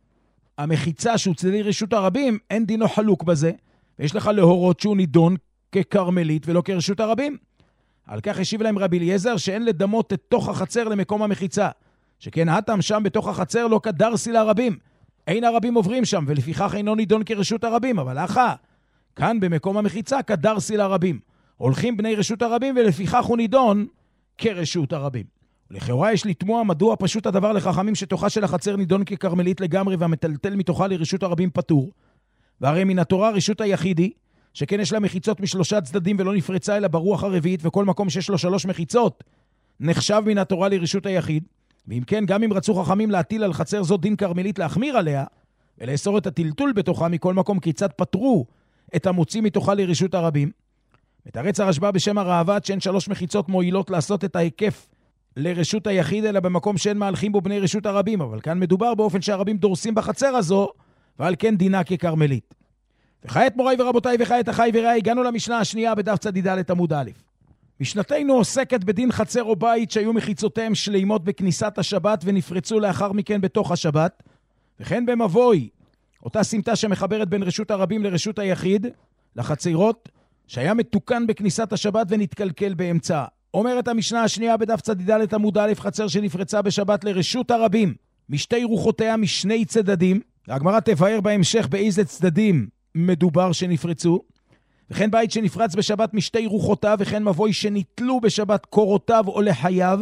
המחיצה שהוא צידי רשות הרבים, אין דינו חלוק בזה, ויש לך להורות שהוא נידון כקרמלית ולא כרשות הרבים. על כך השיב להם רבי אליעזר שאין לדמות את תוך החצר למקום המחיצה, שכן התם שם בתוך החצר לא כדרסי לרבים, אין הרבים עוברים שם, ולפיכך אינו נידון כרשות הרבים, אבל אחא, כאן במקום המחיצה כדרסי לרבים, הולכים בני רשות הרבים ולפיכך הוא נידון כרשות הרבים. לכאורה יש לתמוע מדוע פשוט הדבר לחכמים שתוכה של החצר נידון כקרמלית לגמרי והמטלטל מתוכה לרשות הרבים פטור, והרי מן התורה רשות היחידי, שכן יש לה מחיצות משלושה צדדים ולא נפרצה אלא ברוח הרביעית, וכל מקום שיש לו שלוש מחיצות נחשב מן התורה לרשות היחיד. ואם כן, גם אם רצו חכמים להטיל על חצר זו דין קרמלית להחמיר עליה ולאסור את הטלטול בתוכה מכל מקום, כיצד פטרו את המוציא מתוכה לרשות הרבים? מתרץ הרשב"א בשם הראב"ד שאין שלוש מחיצות מועילות לעשות את ההיקף לרשות היחיד, אלא במקום שאין מהלכים בו בני רשות הרבים, אבל כאן מדובר באופן שהרבים דורסים בחצר הזו, ועל כן דינה כקרמלית. וכעת מוריי ורבותיי וכעת אחי ורעי, הגענו למשנה השנייה בדף צ"ד עמוד א'. משנתנו עוסקת בדין חצר או בית שהיו מחיצותיהם שלימות בכניסת השבת ונפרצו לאחר מכן בתוך השבת, וכן במבוי, אותה סמטה שמחברת בין רשות הרבים לרשות היחיד, לחצרות, שהיה מתוקן בכניסת השבת ונתקלקל באמצע. אומרת המשנה השנייה בדף צ"ד עמוד א', חצר שנפרצה בשבת לרשות הרבים, משתי רוחותיה משני צדדים, הגמרא תבאר בהמשך באיזה צדדים מדובר שנפרצו, וכן בית שנפרץ בשבת משתי רוחותיו, וכן מבוי שניטלו בשבת קורותיו או לחייו,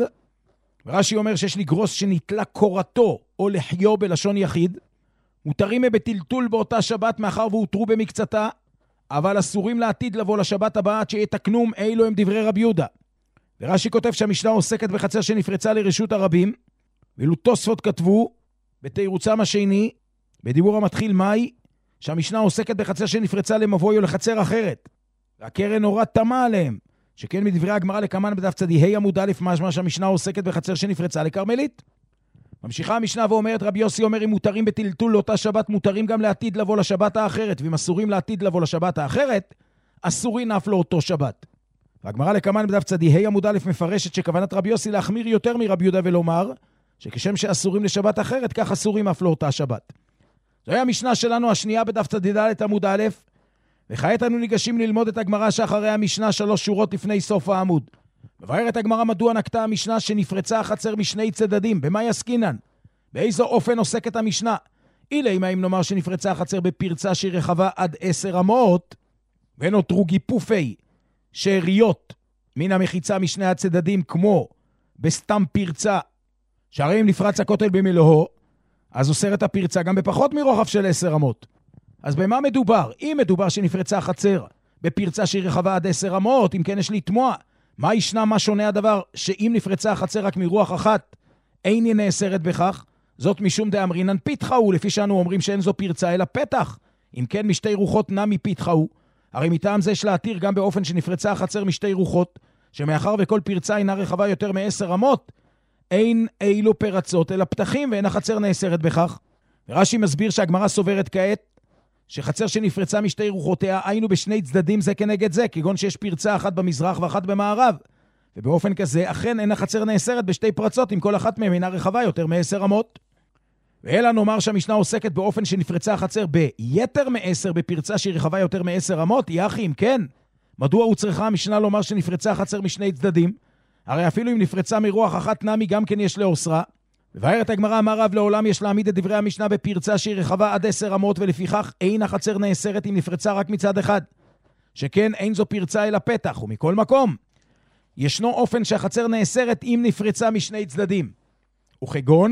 ורש"י אומר שיש לגרוס שניטלה קורתו או לחיו בלשון יחיד, מותרים בטלטול באותה שבת מאחר והותרו במקצתה, אבל אסורים לעתיד לבוא לשבת הבאה עד שיתקנום, אילו הם דברי רבי יהודה. ורש"י כותב שהמשנה עוסקת בחצר שנפרצה לרשות הרבים, ואילו תוספות כתבו בתירוצם השני, בדיבור המתחיל מאי, שהמשנה עוסקת בחצר שנפרצה למבוי או לחצר אחרת. והקרן נורא תמה עליהם, שכן מדברי הגמרא לקמן בדף צ"ה עמוד א', משמע שהמשנה עוסקת בחצר שנפרצה לקרמלית. ממשיכה המשנה ואומרת, רבי יוסי אומר, אם מותרים בטלטול לאותה שבת, מותרים גם לעתיד לבוא לשבת האחרת, ואם אסורים לעתיד לבוא לשבת האחרת, אסורים אף לאותו שבת. והגמרא לקמן בדף צ"ה עמוד א' מפרשת שכוונת רבי יוסי להחמיר יותר מרבי יהודה ולומר, שכשם שאסורים לשבת אחרת, כך אסורים אף לאותה שבת. זוהי המשנה שלנו השנייה בדף צ"ד עמוד א', וכעת אנו ניגשים ללמוד את הגמרא שאחרי המשנה שלוש שורות לפני סוף העמוד. מבארת הגמרא מדוע נקטה המשנה שנפרצה החצר משני צדדים, במה יסקינן? באיזו אופן עוסקת המשנה? אילה אם נאמר שנפרצה החצר בפרצה שהיא רחבה עד עשר אמות, ונותרו גיפופי שאריות מן המחיצה משני הצדדים, כמו בסתם פרצה, שהרי אם נפרץ הכותל במלואו, אז אוסרת הפרצה גם בפחות מרוחב של עשר אמות. אז במה מדובר? אם מדובר שנפרצה החצר בפרצה שהיא רחבה עד עשר אמות, אם כן יש לתמוע, מה ישנה, מה שונה הדבר שאם נפרצה החצר רק מרוח אחת, אין היא נאסרת בכך? זאת משום דאמרינן פיתחאו, לפי שאנו אומרים שאין זו פרצה אלא פתח. אם כן משתי רוחות נמי פיתחאו, הרי מטעם זה יש להתיר גם באופן שנפרצה החצר משתי רוחות, שמאחר וכל פרצה אינה רחבה יותר מעשר אמות, אין אילו פרצות אלא פתחים, ואין החצר נאסרת בכך. ורש"י מסביר שהגמרא סוברת כעת שחצר שנפרצה משתי רוחותיה היינו בשני צדדים זה כנגד זה, כגון שיש פרצה אחת במזרח ואחת במערב, ובאופן כזה אכן אין החצר נאסרת בשתי פרצות אם כל אחת מהן אינה רחבה יותר מעשר אמות. ואלא נאמר שהמשנה עוסקת באופן שנפרצה החצר ביתר מעשר בפרצה שהיא רחבה יותר מעשר אמות, יחי אם כן, מדוע הוא צריכה המשנה לומר שנפרצה החצר משני צדדים? הרי אפילו אם נפרצה מרוח אחת נמי גם כן יש לאוסרה, מבארת הגמרא, אמר רב, לעולם יש להעמיד את דברי המשנה בפרצה שהיא רחבה עד עשר אמות, ולפיכך אין החצר נאסרת אם נפרצה רק מצד אחד. שכן אין זו פרצה אלא פתח, ומכל מקום ישנו אופן שהחצר נאסרת אם נפרצה משני צדדים. וכגון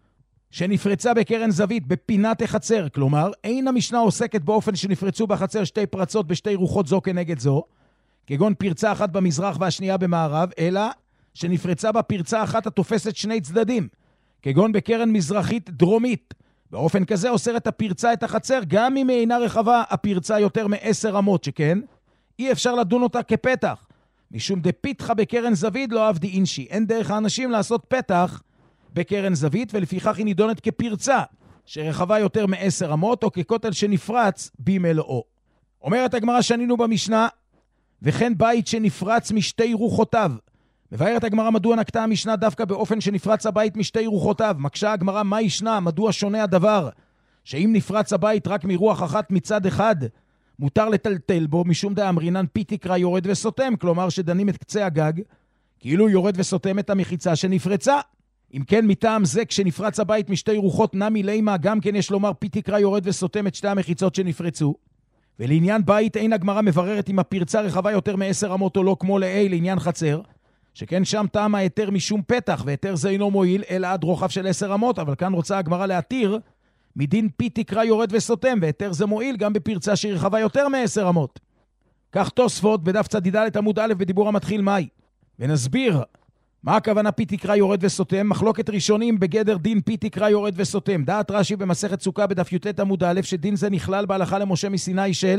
שנפרצה בקרן זווית בפינת החצר, כלומר אין המשנה עוסקת באופן שנפרצו בחצר שתי פרצות בשתי רוחות זו כנגד זו, כגון פרצה אחת במזרח והשנייה במערב, אלא שנפרצה בפרצה אחת התופסת שני צדדים, כגון בקרן מזרחית דרומית. באופן כזה אוסרת הפרצה את החצר, גם אם אינה רחבה הפרצה יותר מעשר אמות, שכן אי אפשר לדון אותה כפתח, משום דפיתחה בקרן זווית לא עבדי אינשי, אין דרך האנשים לעשות פתח בקרן זווית, ולפיכך היא נידונת כפרצה שרחבה יותר מעשר אמות, או ככותל שנפרץ במלואו. אומרת הגמרא, שנינו במשנה, וכן בית שנפרץ משתי רוחותיו. מבארת הגמרא, מדוע נקטה המשנה דווקא באופן שנפרץ הבית משתי רוחותיו? מקשה הגמרא, מה ישנה? מדוע שונה הדבר? שאם נפרץ הבית רק מרוח אחת מצד אחד, מותר לטלטל בו, משום דאמרינן פי תקרא יורד וסותם, כלומר שדנים את קצה הגג, כאילו יורד וסותם את המחיצה שנפרצה. אם כן, מטעם זה, כשנפרץ הבית משתי רוחות נמי לימה, גם כן יש לומר פי תקרא יורד וסותם את שתי המחיצות שנפרצו. ולעניין בית אין הגמרא מבררת אם הפרצה רחבה יותר מעשר אמות או לא, כמו לעיל לעניין חצר, שכן שם טעם ההיתר משום פתח, והיתר זה אינו מועיל אלא עד רוחב של עשר אמות, אבל כאן רוצה הגמרא להתיר מדין פי תקרא יורד וסותם, והיתר זה מועיל גם בפרצה שהיא רחבה יותר מעשר אמות. כך תוספות בדף צדידלת עמוד א' בדיבור המתחיל מאי, ונסביר מה הכוונה פי תקרא יורד וסותם. מחלוקת ראשונים בגדר דין פי תקרא יורד וסותם. דעת רש"י במסכת סוכה בדף י"ט עמוד א', שדין זה נכלל בהלכה למשה מסיני של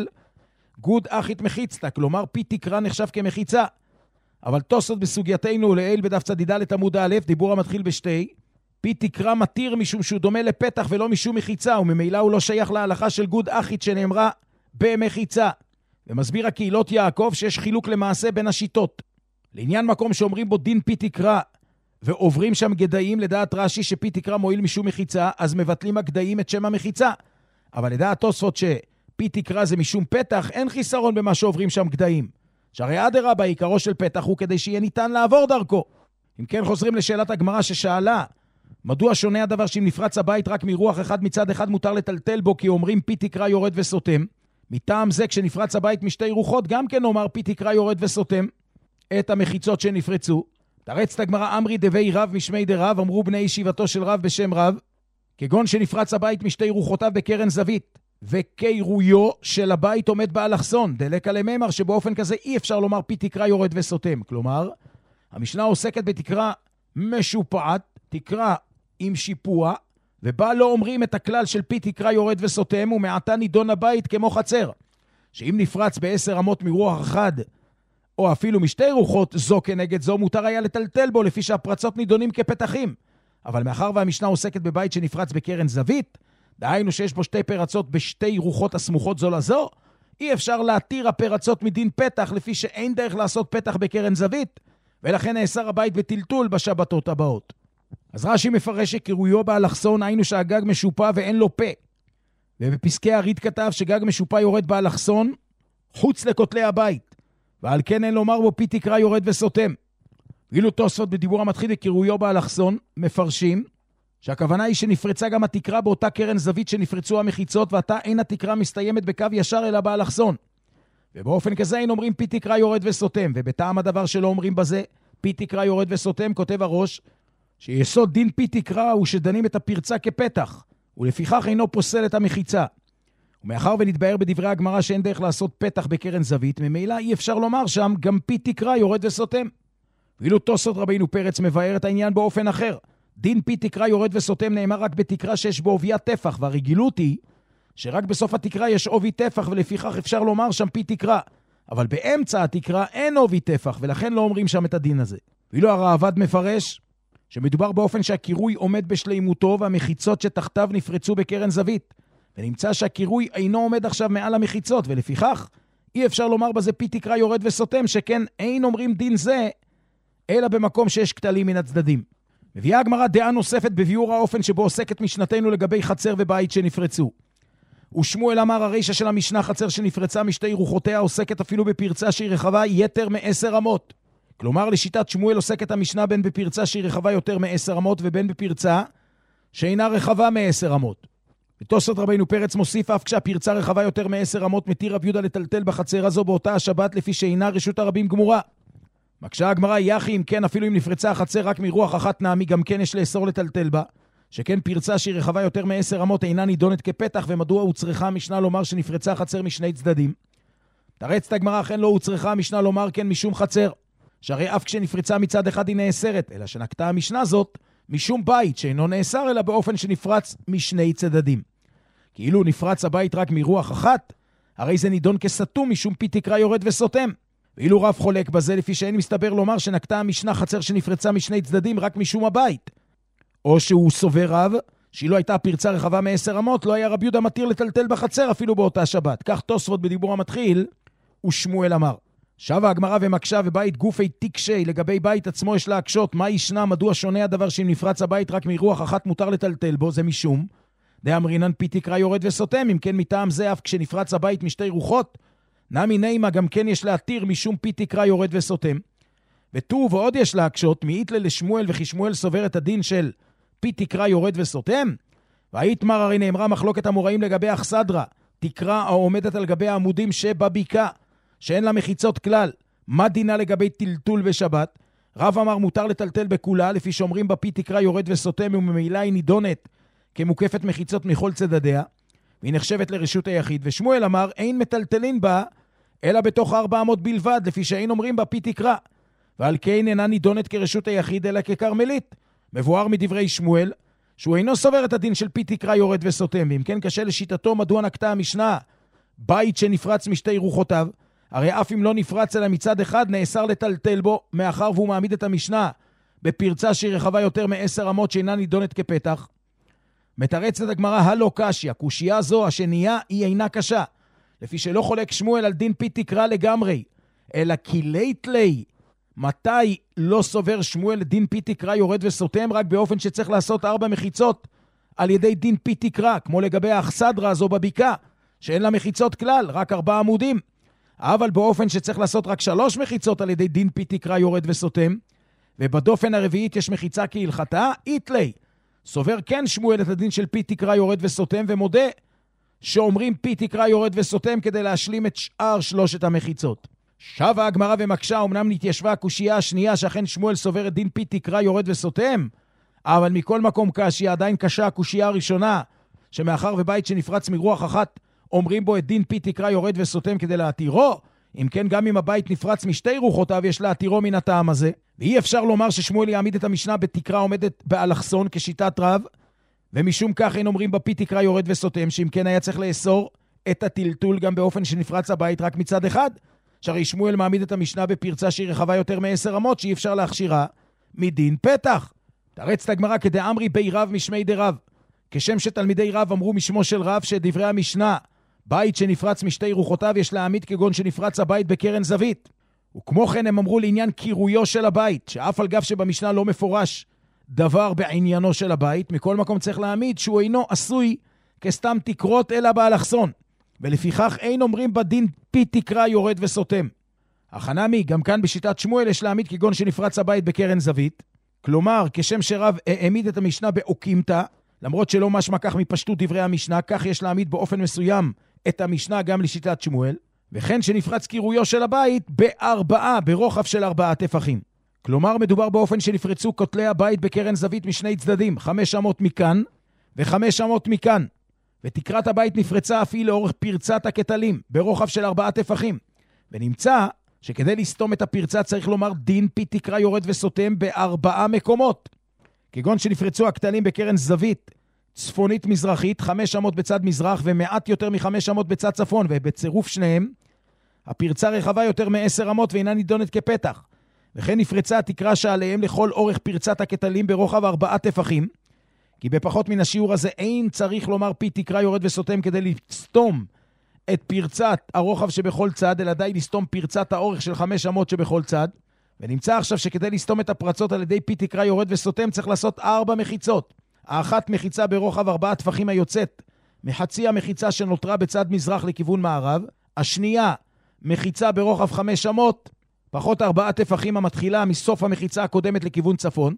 גוד אחית מחיצתא, כלומר פי תקרא נחשב כמחיצה. אבל תוספות בסוגייתנו לעיל בדף צדידלת עמוד א', דיבור המתחיל בשתי, פי תקרא מתיר משום שהוא דומה לפתח ולא משום מחיצה, וממילא הוא לא שייך להלכה של גוד אחית שנאמרה במחיצה. ומסביר הקהילות יעקב שיש חילוק למעשה בין השיטות. לעניין מקום שאומרים בו דין פי תקרא ועוברים שם גדיים, לדעת רש"י שפי תקרא מועיל משום מחיצה, אז מבטלים הגדיים את שם המחיצה. אבל לדעת תוספות שפי תקרא זה משום פתח, אין חיסרון במה שעוברים שם גדיים. שהרי אדרבה עיקרו של פתח הוא כדי שיהיה ניתן לעבור דרכו. אם כן, חוזרים לשאלת הגמרא ששאלה, מדוע שונה הדבר שאם נפרץ הבית רק מרוח אחד מצד אחד מותר לטלטל בו, כי אומרים פי תקרא יורד וסותם? מטעם זה, כשנפרץ הבית משתי רוחות, גם כן אומר פי תקרא יורד וסותם את המחיצות שנפרצו. תרצת הגמרא, אמרי דבי רב משמי דרב, אמרו בני ישיבתו של רב בשם רב, כגון שנפרץ הבית משתי רוחותיו בקרן זווית, וקירויו של הבית עומד באלכסון, דלקה לממר, שבאופן כזה אי אפשר לומר פי תקרא יורד וסותם. כלומר, המשנה עוסקת בתקרא משופעת, תקרא עם שיפוע, ובה לא אומרים את הכלל של פי תקרא יורד וסותם, ומעתה נידון הבית כמו חצר, שאם נפרץ בעשר אמות מרוח אחד, או אפילו משתי רוחות זו כנגד זו, מותר היה לטלטל בו, לפי שהפרצות נידונים כפתחים. אבל מאחר והמשנה עוסקת בבית שנפרץ בקרן זווית, דהיינו שיש בו שתי פרצות בשתי רוחות הסמוכות זו לזו, אי אפשר להתיר הפרצות מדין פתח, לפי שאין דרך לעשות פתח בקרן זווית, ולכן נאסר הבית בטלטול בשבתות הבאות. אז רש"י מפרש שקירויו באלכסון, היינו שהגג משופע ואין לו פה. ובפסקי הריד כתב שגג משופע יורד באלכסון חוץ לכותלי הבית, ועל כן אין לומר בו פי תקרא יורד וסותם. ואילו תוספות בדיבור המתחיל בקירויו באלכסון מפרשים שהכוונה היא שנפרצה גם התקרה באותה קרן זווית שנפרצו המחיצות, ואתה אין התקרה מסתיימת בקו ישר אלא באלכסון. ובאופן כזה אין אומרים פי תקרא יורד וסותם, ובטעם הדבר שלא אומרים בזה פי תקרא יורד וסותם, כותב הראש שיסוד דין פי תקרא הוא שדנים את הפרצה כפתח, ולפיכך אינו פוסל את המחיצה. ומאחר ונתבהר בדברי הגמרא שאין דרך לעשות פתח בקרן זווית, ממילא אי אפשר לומר שם גם פי תקרא יורד וסותם. ואילו תוספות רבינו פרץ מבאר את העניין באופן אחר. דין פי תקרא יורד וסותם נאמר רק בתקרה שיש בו עובייה טפח, והרגילות היא שרק בסוף התקרה יש עובי טפח, ולפיכך אפשר לומר שם פי תקרא. אבל באמצע התקרה אין עובי טפח, ולכן לא אומרים שם את הדין הזה. ואילו הראב"ד מפרש שמדובר באופן שהקירוי עומד בשלימותו, והמחיצות שתחתיו נפרצו בקרן זווית, ונמצא שהקירוי אינו עומד עכשיו מעל המחיצות, ולפיכך אי אפשר לומר בזה פי תקרא יורד וסותם, שכן אין אומרים דין זה אלא במקום שיש כתלים מן הצדדים. מביאה הגמרא דעה נוספת בביאור האופן שבו עוסקת משנתנו לגבי חצר ובית שנפרצו. ושמואל אמר, הרישה של המשנה, חצר שנפרצה משתי רוחותיה עוסקת אפילו בפרצה שהיא רחבה יתר מעשר אמות. כלומר, לשיטת שמואל עוסקת המשנה בין בפרצה שהיא רחבה יותר מעשר אמות, ובין בפרצה שאינה רחבה מעשר אמות. ותוספות רבינו פרץ מוסיף, אף כשהפרצה רחבה יותר מעשר אמות, מתיר רב יהודה לטלטל בחצר הזו באותה השבת, לפי שאינה רשות הרבים גמורה. מקשה הגמרא, יחי אם כן, אפילו אם נפרצה החצר רק מרוח אחת נעמי, גם כן יש לאסור לטלטל בה, שכן פרצה שהיא רחבה יותר מעשר אמות אינה נידונת כפתח, ומדוע הוצרכה המשנה לומר שנפרצה חצר משני צדדים? תרצת הגמרא, אכן לא הוצרכה המשנה לומר כן משום חצר, שהרי אף כשנפרצה מצד אחד היא נאסרת, אלא שנקטה המשנה זאת משום בית שאינו נאסר, אלא באופן שנפרץ משני צדדים. כאילו נפרץ הבית רק מרוח אחת, הרי זה נידון כסתום משום פי תקרה יורד וסותם. ואילו רב חולק בזה, לפי שאין מסתבר לומר שנקטה המשנה חצר שנפרצה משני צדדים רק משום הבית. או שהוא סובר רב, שאילו הייתה פרצה רחבה מעשר אמות, לא היה רב יהודה מתיר לטלטל בחצר אפילו באותה שבת. כך תוספות בדיבור המתחיל, ושמואל אמר. שבה הגמרא ומקשה, ובית גופי תיקשי, לגבי בית עצמו יש להקשות, מה ישנה, מדוע שונה הדבר שאם נפרץ הבית רק מרוח אחת מותר לטלטל בו, זה משום דאמרינן פי תקרה יורד וסותם, אם כן מטעם זה אף כשנפרץ הבית משתי רוחות, נמי נימה גם כן יש להתיר משום פי תקרה יורד וסותם. וטוב ועוד יש להקשות, מאיתלה לשמואל, וכי שמואל סובר את הדין של פי תקרה יורד וסותם, והאיתמר הרי נאמרה מחלוקת המוראים לגבי אכסדרה, תקרה העומדת על גבי העמודים שבבקעה, שאין לה מחיצות כלל, מה דינה לגבי טלטול בשבת? רב אמר מותר לטלטל בכולה, לפי שאומרים בפי תקרה יורד וסותם, וממילא היא נידונת כמוקפת מחיצות מכל צדדיה, והיא נחשבת לרשות היחיד. ושמואל אמר אין מטלטלין בה, אלא בתוך ארבע אמות בלבד, לפי שאין אומרים בפי תקרה, ועל כן אינה נידונת כרשות היחיד, אלא כקרמלית. מבואר מדברי שמואל, שהוא אינו סובר את הדין של פי תקרה יורד וסותם, ואם כן קשה לשיטתו מדוע נקטה המשנה בית שנפרץ משתי רוחותיו, הרי אף אם לא נפרץ אלא מצד אחד נאסר לטלטל בו, מאחר והוא מעמיד את המשנה בפרצה שהיא רחבה יותר מעשר אמות שאינה נידונת כפתח. מתרצת הגמרא הלא קשיא, קושייה זו השנייה היא אינה קשה, לפי שלא חולק שמואל על דין פי תקרה לגמרי, אלא כי ליטלי, מתי לא סובר שמואל דין פי תקרה יורד וסותם, רק באופן שצריך לעשות ארבע מחיצות על ידי דין פי תקרה, כמו לגבי האכסדרה הזו בבקעה, שאין לה מחיצות כלל, רק ארבע עמודים, אבל באופן שצריך לעשות רק שלוש מחיצות על ידי דין פי תקרה יורד וסותם, ובדופן הרביעית יש מחיצה כהלכתה, איתלי. סובר כן שמואל את הדין של פי תקרה יורד וסותם, ומודה שאומרים פי תקרה יורד וסותם כדי להשלים את שאר שלושת המחיצות. שבה הגמרא ומקשה, אמנם נתיישבה הקושייה השנייה שאכן שמואל סובר את דין פי תקרה יורד וסותם, אבל מכל מקום קשיא עדיין קשה הקושייה הראשונה, שמאחר ובית שנפרץ מרוח אחת אומרים בו את דין פי תקרה יורד וסותם כדי להתירו, אם כן גם אם הבית נפרץ משתי רוחותיו יש להתירו מן הטעם הזה, ואי אפשר לומר ששמואל יעמיד את המשנה בתקרה עומדת באלכסון כשיטת רב, ומשום כך אין אומרים בפי תקרה יורד וסותם, שאם כן היה צריך לאסור את הטלטול גם באופן שנפרץ הבית רק מצד אחד, שהרי שמואל מעמיד את המשנה בפרצה שהיא רחבה יותר מעשר אמות שאי אפשר להכשירה מדין פתח. תרצת הגמרא כדאמרי בי רב משמי דרב, כשם שתלמידי רב אמרו משמו של רב שדברי המשנה בית שנפרץ משתי רוחותיו יש להעמיד כגון שנפרץ הבית בקרן זווית, וכמו כן הם אמרו לעניין קירויו של הבית, שאף על גב שבמשנה לא מפורש דבר בעניינו של הבית, מכל מקום צריך להעמיד שהוא אינו עשוי כסתם תקרות אלא באלכסון, ולפיכך אין אומרים בדין פי תקרה יורד וסותם. החנמי, גם כאן בשיטת שמואל יש להעמיד כגון שנפרץ הבית בקרן זווית, כלומר כשם שרב העמיד את המשנה באוקימתא, למרות שלא משמע כך מפשטות דברי המשנה, כך יש להעמיד באופן מסוים את המשנה גם לשיטת שמואל, וכן שנפרץ קירויו של הבית בארבעה, ברוחב של ארבעה טפחים. כלומר מדובר באופן שנפרצו כותלי הבית בקרן זווית משני צדדים, חמש אמות מכאן וחמש אמות מכאן, ותקרת הבית נפרצה אף היא לאורך פרצת הכתלים, ברוחב של ארבעה טפחים, ונמצא שכדי לסתום את הפרצה צריך לומר דין פי תקרה יורד וסותם בארבעה מקומות, כגון שנפרצו הכתלים בקרן זווית צפונית מזרחית, חמש אמות בצד מזרח ומעט יותר מחמש אמות בצד צפון, ובצירוף שניהם הפרצה רחבה יותר מעשר אמות ואינה נידונת כפתח, וכן נפרצה התקרה שעליהם לכל אורך פרצת הכתלים ברוחב ארבעה טפחים, כי בפחות מן השיעור הזה אין צריך לומר פי תקרה יורד וסותם כדי לסתום את פרצת הרוחב שבכל צד, אלא די לסתום פרצת האורך של חמש אמות שבכל צד, ונמצא עכשיו שכדי לסתום את הפרצות על ידי פי תקרה יורד וסותם צריך לעשות ארבע מחיצות, האחת מחיצה ברוחב ארבעה טפחים היוצאת מחצי המחיצה שנותרה בצד מזרח לכיוון מערב, השנייה מחיצה ברוחב חמש אמות פחות ארבעה טפחים המתחילה מסוף המחיצה הקודמת לכיוון צפון,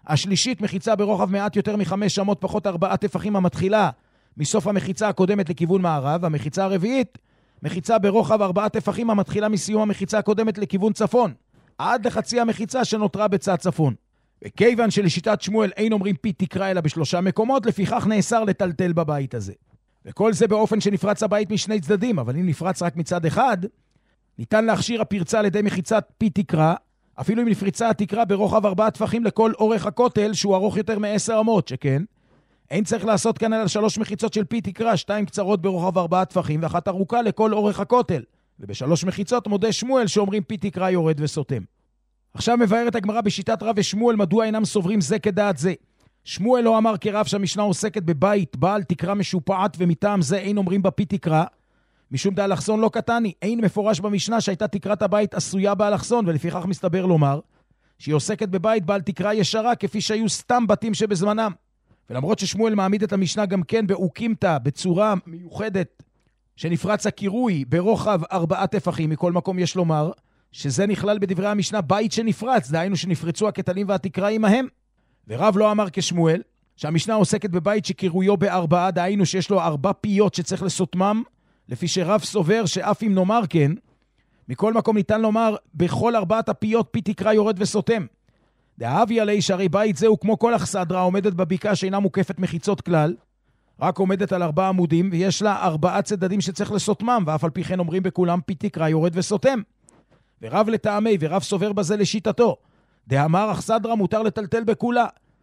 השלישית מחיצה ברוחב מעט יותר מחמש אמות פחות ארבעה טפחים המתחילה מסוף המחיצה הקודמת לכיוון מערב. המחיצה הרביעית מחיצה ברוחב ארבעה טפחים המתחילה מסיום המחיצה הקודמת לכיוון צפון, עד לחצי המחיצה שנותרה בצד צפון. וכיוון שלשיטת שמואל אין אומרים פי תקרה אלא בשלושה מקומות, לפיכך נאסר לטלטל בבית הזה. וכל זה באופן שנפרץ הבית משני צדדים, אבל אם נפרץ רק מצד אחד, ניתן להכשיר הפרצה על ידי מחיצת פי תקרה, אפילו אם נפריצה התקרה ברוחב ארבעה טפחים לכל אורך הכותל, שהוא ארוך יותר מעשר אמות, שכן אין צריך לעשות כאן על שלוש מחיצות של פי תקרה, שתיים קצרות ברוחב ארבעה טפחים ואחת ארוכה לכל אורך הכותל. ובשלוש מחיצות מודה שמואל שאומרים פי תקרה יורד וסותם. עכשיו מבארת הגמרא בשיטת רב ושמואל מדוע אינם סוברים זה כדעת זה. שמואל לא אמר כרב שהמשנה עוסקת בבית בעל תקרה משופעת ומטעם זה אין אומרים בפי תקרה, משום דאלכסון לא קטני. אין מפורש במשנה שהייתה תקרת הבית עשויה באלכסון, ולפיכך מסתבר לומר שהיא עוסקת בבית בעל תקרה ישרה כפי שהיו סתם בתים שבזמנם. ולמרות ששמואל מעמיד את המשנה גם כן באוקימתא בצורה מיוחדת שנפרץ הקירוי ברוחב ארבעה טפחים, מכל מקום יש לומר שזה נכלל בדברי המשנה בית שנפרץ, דהיינו שנפרצו הכתלים והתקרה עמהם. ורב לא אמר כשמואל שהמשנה עוסקת בבית שקירויו בארבעה, דהיינו שיש לו ארבע פיות שצריך לסותמם, לפי שרב סובר שאף אם נאמר כן, מכל מקום ניתן לומר בכל ארבעת הפיות פי תקרה יורד וסותם. דאבי עלי שהרי בית זהו כמו כל אכסדרה עומדת בבקעה שאינה מוקפת מחיצות כלל, רק עומדת על ארבעה עמודים ויש לה ארבעה צדדים שצריך לסותמם, ואף על פי כן אומרים בכולם פי תקרה יורד וסותם. ורב לטעמי ורב סובר בזה לשיטתו, דאמר אכסדרה מותר לטלטל בכולה,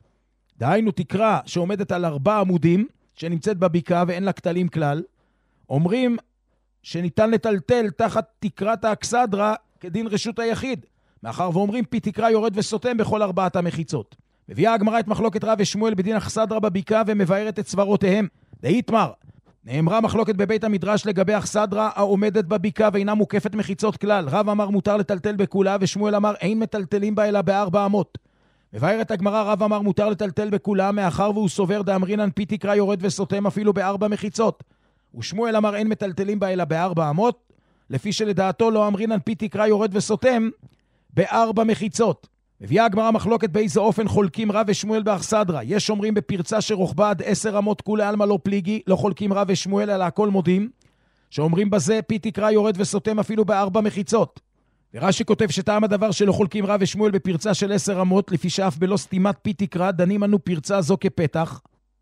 דהיינו תקרה שעומדת על ארבעה עמודים שנמצאת בבקעה ואין לה כתלים כלל, אומרים שניתן לטלטל תחת תקרת האכסדרה כדין רשות היחיד, מאחר ואומרים פי תקרה יורד וסותם בכל ארבעת המחיצות. מביאה הגמרא את מחלוקת רב ושמואל בדין אכסדרה בבקעה ומבארת את סברותיהם. דאיתמר, נאמרה מחלוקת בבית המדרש לגבי אכסדרה העומדת בבקעה ואינה מוקפת מחיצות כלל. רב אמר מותר לטלטל בכולה ושמואל אמר אין מטלטלים בה אלא בארבע אמות. מבארת הגמרא רב אמר מותר לטלטל בכולה מאחר והוא סובר דאמרינן פי תקרה יורד וסותם אפילו בארבע מחיצות. ושמואל אמר אין מטלטלים בה אלא בארבע אמות, לפי שלדעתו לא אמרינן פי תקרה יורד וסותם בארבע מחיצות. מביאה הגמרא מחלוקת באיזה אופן חולקים רב ושמואל באכסדרה. יש אומרים בפרצה שרוחבה עד עשר אמות כולי עלמא לא פליגי, לא חולקים רב ושמואל אלא הכל מודים, שאומרים בזה פי תקרה יורד וסותם אפילו בארבע מחיצות. ורש"י כותב שטעם הדבר שלא חולקים רב ושמואל בפרצה של עשר אמות, לפי שאף בלא סתימת פי תקרה דנים אנו פרצה זו כפתח,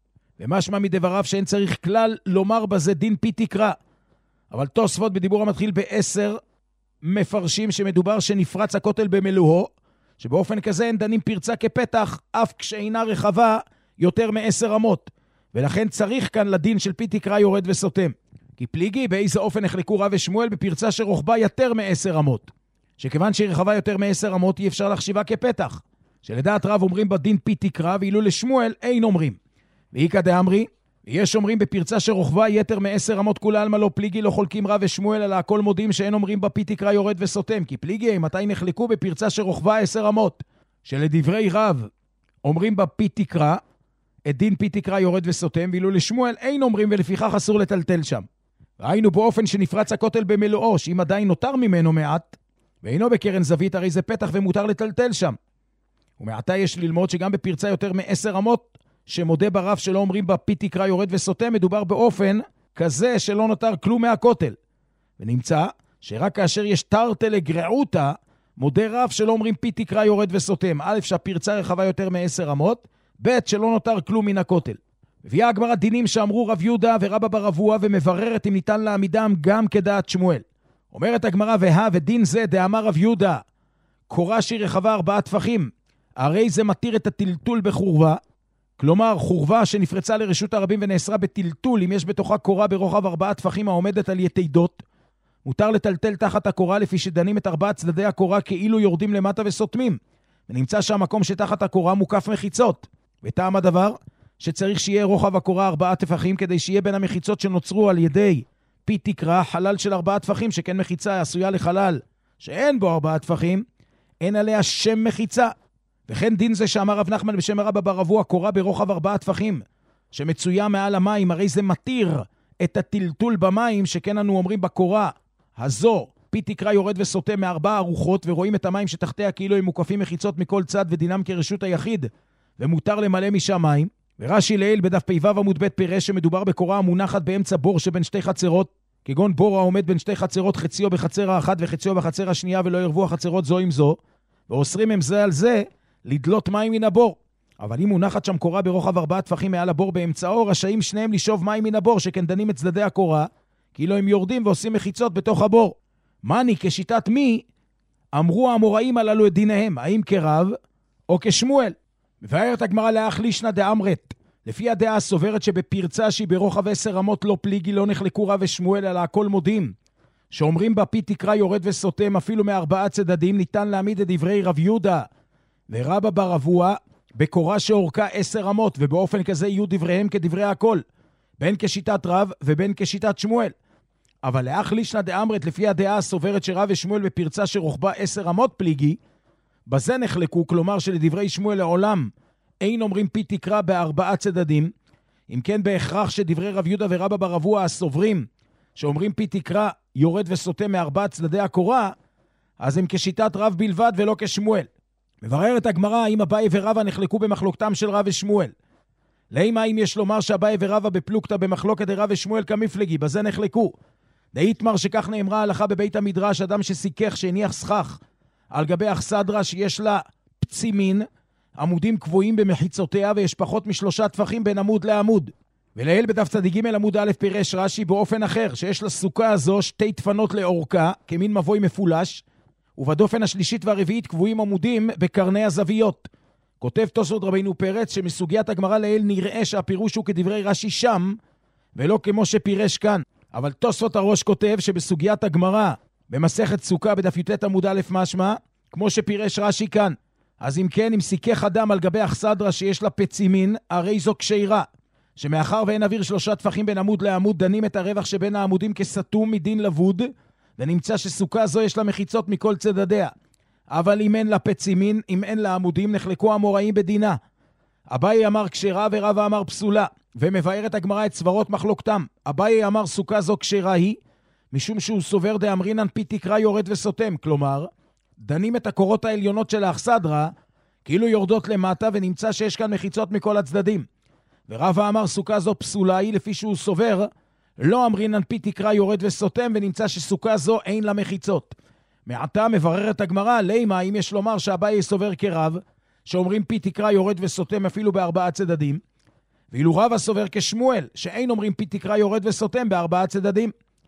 ומשמע מדבריו שאין צריך כלל לומר בזה דין פי תקרה. אבל תוספות בדיבור המתחיל בעשר מפרשים שמדובר שנפרץ הכותל במלואו, שבאופן כזה אין דנים פרצה כפתח אף כשאינה רחבה יותר מעשר אמות, ולכן צריך כאן לדין של פי תקרה יורד וסותם. כי פליגי באיזה אופן החלקו רב ושמואל בפרצה שרוחבה יותר מעשר אמות, שכיוון שהיא רחבה יותר מעשר אמות אי אפשר לחשיבה כפתח, שלדעת רב אומרים בדין פי תקרה, ואילו לשמואל אין אומרים. ואיקא דאמרי, ויש אומרים בפרצה שרוחבה יתר מעשר אמות כולה עלמא לא פליגי, לא חולקים רב ושמואל אלא הכל מודים שאין אומרים בפי תקרה יורד וסותם. כי פליגי מתי נחלקו בפרצה שרוחבה עשר אמות, שלדברי רב אומרים בפי תקרה את דין פי תקרה יורד וסותם, ואילו לשמואל אין אומרים ולפיכך אסור לטלטל שם. ראינו באופן שנפרץ הכותל במלואו, שאם עדיין נותר ממנו מעט ואינו בקרן זווית הרי זה פתח ומותר לטלטל שם. ומעתה יש ללמוד שגם בפרצה יותר מעשר אמות שמודה ברב שלא אומרים בפי תקרה יורד וסותם, מדובר באופן כזה שלא נותר כלום מהכותל. ונמצא שרק כאשר יש תרתי לגרעותא מודה רב שלא אומרים פי תקרה יורד וסותם, א' שהפרצה רחבה יותר מעשר אמות, ב' שלא נותר כלום מן הכותל. מביאה הגמרא דינים שאמרו רב יהודה ורבא בר אבוה, ומבררת אם ניתן להעמידם גם כדעת שמואל. אומרת הגמרא והא ודין זה דאמר רב יהודה קורה שהיא רחבה ארבעה טפחים, הרי זה מתיר את הטלטול בחורבה, כלומר חורבה שנפרצה לרשות הרבים ונאסרה בטלטול אם יש בתוכה קורה ברוחב ארבעה טפחים העומדת על יתידות, מותר לטלטל תחת הקורה לפי שדנים את ארבעת צדדי הקורה כאילו יורדים למטה וסותמים, ונמצא שהמקום שתחת הקורה מוקף מחיצות, וטעם הדבר שצריך שיהיה רוחב הקורה ארבעה טפחים כדי שיהיה בין המחיצות שנוצרו על ידי פי תקרה חלל של ארבעה טפחים, שכן מחיצה עשויה לחלל שאין בו ארבעה טפחים אין עליה שם מחיצה. וכן דין זה שאמר רב נחמן בשם רבא בר אבוה קורה ברוחב ארבעה טפחים שמצויה מעל המים, הרי זה מתיר את הטלטול במים, שכן אנו אומרים בקורה הזו פי תקרה יורד וסוטה מארבע ארוחות, ורואים את המים שתחתיה כאילו הם מוקפים מחיצות מכל צד ודינם כרשות היחיד, ומותר למלא משם מים. ורש"י לעיל בדף פ"ו עמוד ב' פירש שמדובר בקורה המונחת באמצע בור שבין שתי חצרות, כגון בור העומד בין שתי חצרות, חציו בחצר האחת וחציו בחצר השנייה, ולא ירבו החצרות זו עם זו, ואוסרים הם זה על זה לדלות מים מן הבור. אבל אם מונחת שם קורה ברוחב ארבעה טפחים מעל הבור באמצעו, רשאים שניהם לשאוב מים מן הבור, שכן דנים את צדדי הקורה, כאילו הם יורדים ועושים מחיצות בתוך הבור. מני כשיטת מי אמרו האמוראים הללו את דיניהם, האם כרב או כשמואל? מבארת הגמרא לאח לישנא דאמרת, לפי הדעה הסוברת שבפרצה שהיא ברוחב עשר אמות לא פליגי, לא נחלקו רב ושמואל, אלא הכל מודים, שאומרים בפי תקרא יורד וסותם אפילו מארבעה צדדים, ניתן להעמיד את דברי רב יהודה ורבא בר אבוה בקורה שאורכה עשר אמות, ובאופן כזה יהיו דבריהם כדברי הכל, בין כשיטת רב ובין כשיטת שמואל. אבל לאח לישנא דאמרת, לפי הדעה הסוברת שרב ושמואל בפרצה שרוחבה עשר אמות פליגי, בזה נחלקו, כלומר שלדברי שמואל לעולם אין אומרים פי תקרא בארבעה צדדים. אם כן בהכרח שדברי רב יהודה ורבא בר אבוה הסוברים שאומרים פי תקרא יורד וסותם מארבעה צדדי הקורה, אז הם כשיטת רב בלבד ולא כשמואל. מבררת הגמרא האם אביי ורבא נחלקו במחלוקתם של רב ושמואל. לימה אם יש לומר שאביי ורבא בפלוגתא במחלוקת רב ושמואל כמפלגי, בזה נחלקו. דאיתמר שכך נאמרה ההלכה בבית המדרש, אדם שסיכך שהניח סכך על גבי אכסדרה שיש לה פצימין, עמודים קבועים במחיצותיה, ויש פחות משלושה טפחים בין עמוד לעמוד. ולעיל בדף צדיק ג' עמוד א' פירש רש"י באופן אחר, שיש לסוכה הזו שתי תפנות לאורכה, כמין מבוי מפולש, ובדופן השלישית והרביעית קבועים עמודים בקרני הזוויות. כותב תוספות רבינו פרץ שמסוגיית הגמרא לעיל נראה שהפירוש הוא כדברי רש"י שם, ולא כמו שפירש כאן. אבל תוספות הראש כותב שבסוגיית הגמרא במסכת סוכה בדף י"ט עמוד א' משמע, כמו שפירש רש"י כאן. אז אם כן, אם סיכך אדם על גבי אכסדרה שיש לה פצימין, הרי זו כשירה, שמאחר ואין אוויר שלושה טפחים בין עמוד לעמוד, דנים את הרווח שבין העמודים כסתום מדין לבוד, ונמצא שסוכה זו יש לה מחיצות מכל צדדיה. אבל אם אין לה פצימין, אם אין לה עמודים, נחלקו המוראים בדינה. אביי אמר כשרה ורבא אמר פסולה, ומבאר את הגמרא את סברות מחלוקתם. אביי אמר סוכה זו כשרה היא, משום שהוא סובר דאמרינן פי תקרא יורד וסותם, כלומר, דנים את הקורות העליונות של האכסדרה, כאילו יורדות למטה, ונמצא שיש כאן מחיצות מכל הצדדים. ורבא אמר סוכה זו פסולה היא, לפי שהוא סובר, לא אמרינן פי תקרא יורד וסותם, ונמצא שסוכה זו אין לה מחיצות. מעתה מבררת הגמרא, לימה אם יש לומר שאביי סובר כרב, שאומרים פי תקרא יורד וסותם אפילו בארבעה צדדים, ואילו רבא סובר כשמואל, שאין אומרים פי תקרא יורד וסותם בארבעה צדדים.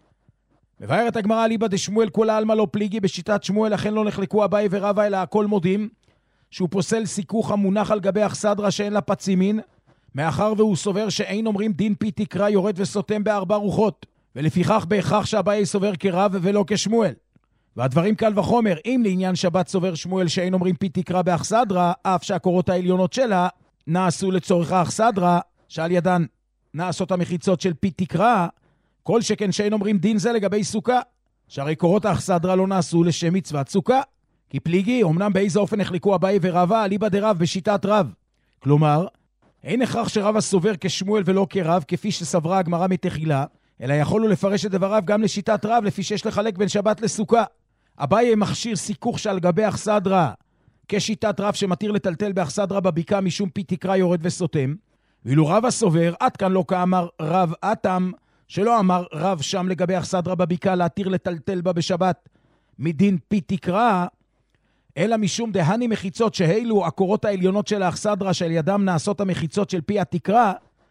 מבארת הגמרא ליבא דשמואל כולה עלמא לא פליגי, בשיטת שמואל לכן לא נחלקו אביי ורבא אלא הכל מודים, שהוא פוסל סיכוך המונח על גבי אכסדרה שאין לה פצימין, מאחר והוא סובר שאין אומרים דין פי תקרא יורד וסותם בארבע רוחות, ולפיכך בהכרח שאביי סובר כרב ולא כשמואל. והדברים קל וחומר, אם לעניין שבת סובר שמואל שאין אומרים פי תקרא באכסדרה, אף שהקורות העליונות שלה נעשו לצורך האכסדרה, שעל ידן נעשות המחיצות של פי תקרא, כל שכן שאין אומרים דין זה לגבי סוכה, שהרי קורות האכסדרה לא נעשו לשם מצוות סוכה. כי פליגי, אמנם באיזה אופן החליקו אביי ורבא, אליבא דרב בשיטת רב. כלומר, אין הכרח שרבא סובר כשמואל ולא כרב, כפי שסברה הגמרא מתחילה, אלא יכולו לפרש את דבריו גם לשיטת רב, לפי שיש לחלק בין שבת לסוכה. אביי מכשיר סיכוך שעל גבי אכסדרה, כשיטת רב שמתיר לטלטל באכסדרה בבקעה משום פי תקרא יורד וסותם, ואילו רבא סובר, עד כאן לא כאמר רב אתם, שלא אמר רב שם לגבי אכסדרה בבקעה להתיר לטלטל בה בשבת מדין פי תקרא, אלא משום דהני מחיצות שהילו הקורות העליונות של האכסדרה של ידם נעשות המחיצות של פי התקרא,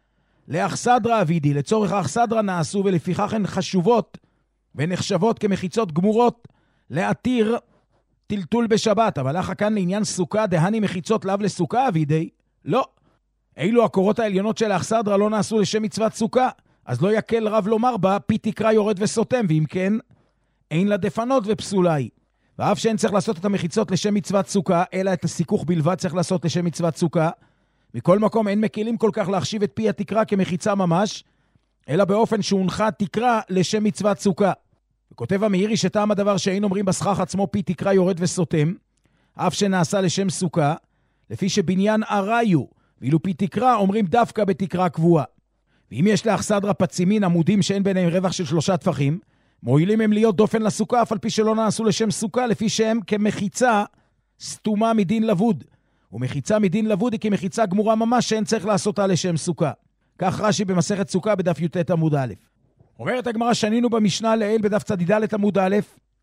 לאכסדרה אבידי, לצורך האכסדרה נעשו, ולפיכך הן חשובות ונחשבות כמחיצות גמורות להתיר טלטול בשבת. אבל אחר כאן לעניין סוכה דהני מחיצות לאו לסוכה אבידי, לא. אילו הקורות העליונות של האכסדרה לא נעשו לשם מצוות סוכה, אז לא יקל רב לומר בה פי תקרא יורד וסותם, ואם כן, אין לה דפנות ופסולה היא. ואף שאין צריך לעשות את המחיצות לשם מצוות סוכה, אלא את הסיכוך בלבד צריך לעשות לשם מצוות סוכה. מכל מקום אין מקילים כל כך להחשיב את פי התקרא כמחיצה ממש, אלא באופן שהונחה תקרא לשם מצוות סוכה. וכותב המאירי שטעם הדבר שאין אומרים בסכך עצמו פי תקרא יורד וסותם, אף שנעשה לשם סוכה, לפי שבניין אריו, ואילו פי תקרא אומרים דווקא בתקרא קבועה. ואם יש לאכסדרה פצימין עמודים שאין ביניהם רווח של שלושה טפחים, מועילים הם להיות דופן לסוכה, אף על פי שלא נעשו לשם סוכה, לפי שהם כמחיצה סתומה מדין לבוד. ומחיצה מדין לבודי כמחיצה גמורה ממש שאין צריך לעשותה לשם סוכה. כך רש"י במסכת סוכה בדף י"ט עמוד א'. אומרת הגמרא, שנינו במשנה לעיל בדף צ"ד עמוד א',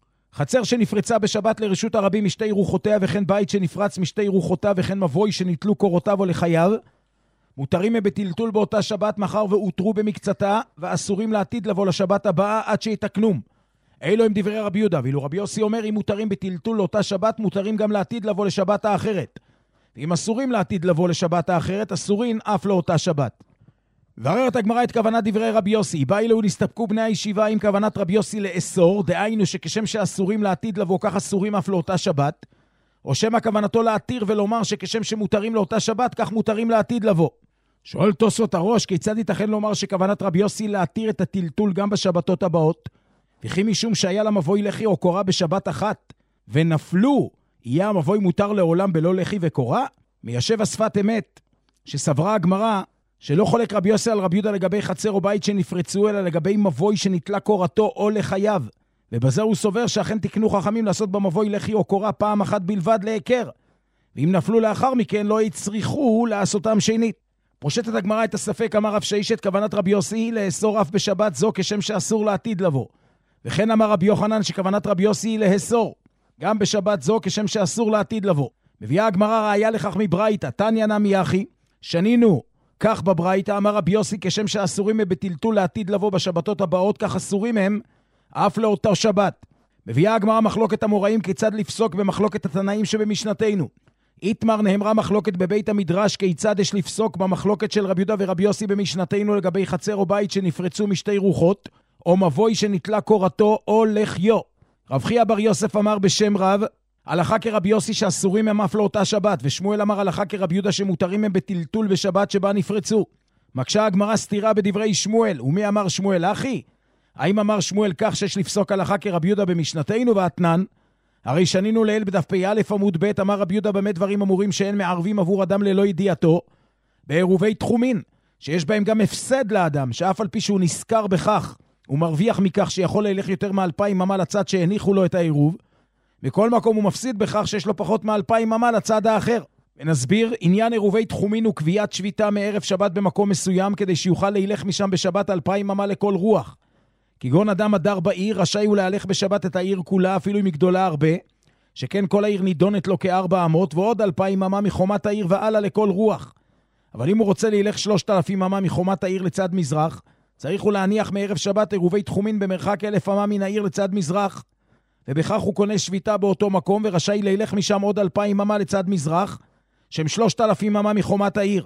חצר שנפרצה בשבת לרשות הרבים משתי רוחותיה, וכן בית שנפרץ משתי רוחותיו, וכן מבוי שנתלו קורותיו או לחייו, מותרים הם בטלטול באותה שבת מחר ואותרו במקצתה, ואסורים לעתיד לבוא לשבת הבאה עד שיתקנום. אלו הם דברי רבי יהודה, ואילו רבי יוסי אומר, אם מותרים בטלטול לאותה שבת, מותרים גם לעתיד לבוא לשבת האחרת. ואם אסורים לעתיד לבוא לשבת האחרת, אסורים אף לאותה שבת. ועררת הגמרא את כוונת דברי רבי יוסי, באי לו נסתפקו בני הישיבה עם כוונת רבי יוסי לאסור, דהיינו שכשם שאסורים לעתיד לבוא, כך אסורים אף לאותה שבת, או שמה כוונתו להתיר ולומר שכשם שמותרים לאותה שבת, כך מותרים לעתיד לבוא. שואל תוספות הראש, כיצד ייתכן לומר שכוונת רבי יוסי להתיר את הטלטול גם בשבתות הבאות? וכי משום שהיה למבוי לחי או קורה בשבת אחת, ונפלו, יהיה המבוי מותר לעולם בלא לחי וקורה? מיישב השפת אמת, שסברה הגמרא, שלא חולק רבי יוסי על רבי יהודה לגבי חצר או בית שנפרצו, אלא לגבי מבוי שנתלה קורתו או לחייו. ובזה הוא סובר שאכן תקנו חכמים לעשות במבוי לחי או קורה פעם אחת בלבד להיכר. ואם נפלו לאחר מכן לא יצריכו לעשותם שנית. פושטת הגמרא את הספק, אמר רב ששת, כוונת רבי יוסי לאסור אף בשבת זו כשם שאסור לעתיד לבוא. וכן אמר רבי יוחנן שכוונת רבי יוסי לאסור גם בשבת זו כשם שאסור לעתיד לבוא. מביאה הגמרא ראיה לכך מברייתא, תניא נמי אחי, שנינו כך בברייתא, אמר רבי יוסי כשם שאסורים הם בטלטול לעתיד לבוא בשבתות הבאות, כך אסורים הם אף לאותה שבת. מביאה הגמרא מחלוקת המוראים כיצד לפסוק במחלוקת התנאים שבמשנתנו. איתמר נאמרה מחלוקת בבית המדרש כיצד יש לפסוק במחלוקת של רבי יהודה ורבי יוסי במשנתנו לגבי חצר או בית שנפרצו משתי רוחות, או מבוי שנתלה קורתו או לחיו. רב חייא בר יוסף אמר בשם רב, הלכה כרבי יוסי שאסורים הם אף לאותה שבת, ושמואל אמר הלכה כרבי יהודה שמותרים הם בטלטול בשבת שבה נפרצו. מקשה הגמרא סתירה בדברי שמואל, ומי אמר שמואל אחי? האם אמר שמואל כך שיש לפסוק הלכה כרבי יהודה במשנתנו ואתנן? הרי שנינו לעיל בדף פ"א עמוד ב', אמר רבי יהודה במה דברים אמורים שאין מערבים עבור אדם ללא ידיעתו, בעירובי תחומין, שיש בהם גם הפסד לאדם, שאף על פי שהוא נזכר בכך, הוא מרוויח מכך שיכול ללך יותר מאלפיים ממה לצד שהניחו לו את העירוב, בכל מקום הוא מפסיד בכך שיש לו פחות מאלפיים ממה לצד האחר. ונסביר, עניין עירובי תחומין הוא קביעת שביתה מערב שבת במקום מסוים, כדי שיוכל להילך משם בשבת אלפיים ממה לכל רוח. כגון אדם הדר בעיר, רשאי הוא להלך בשבת את העיר כולה, אפילו אם היא גדולה הרבה, שכן כל העיר נידונת לו כארבע אמות, ועוד אלפיים ממה מחומת העיר ועלה לכל רוח. אבל אם הוא רוצה להילך שלושת אלפים ממה מחומת העיר לצד מזרח, צריך הוא להניח מערב שבת עירובי תחומין במרחק אלף ממה מן העיר לצד מזרח, ובכך הוא קונה שביתה באותו מקום, ורשאי להילך משם עוד אלפיים ממה לצד מזרח, שהם שלושת אלפים ממה מחומת העיר.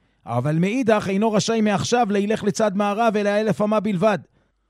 אבל מאידך אינו רשאי מעכשיו להילך לצד מערב, אלא אלף ממה בלבד.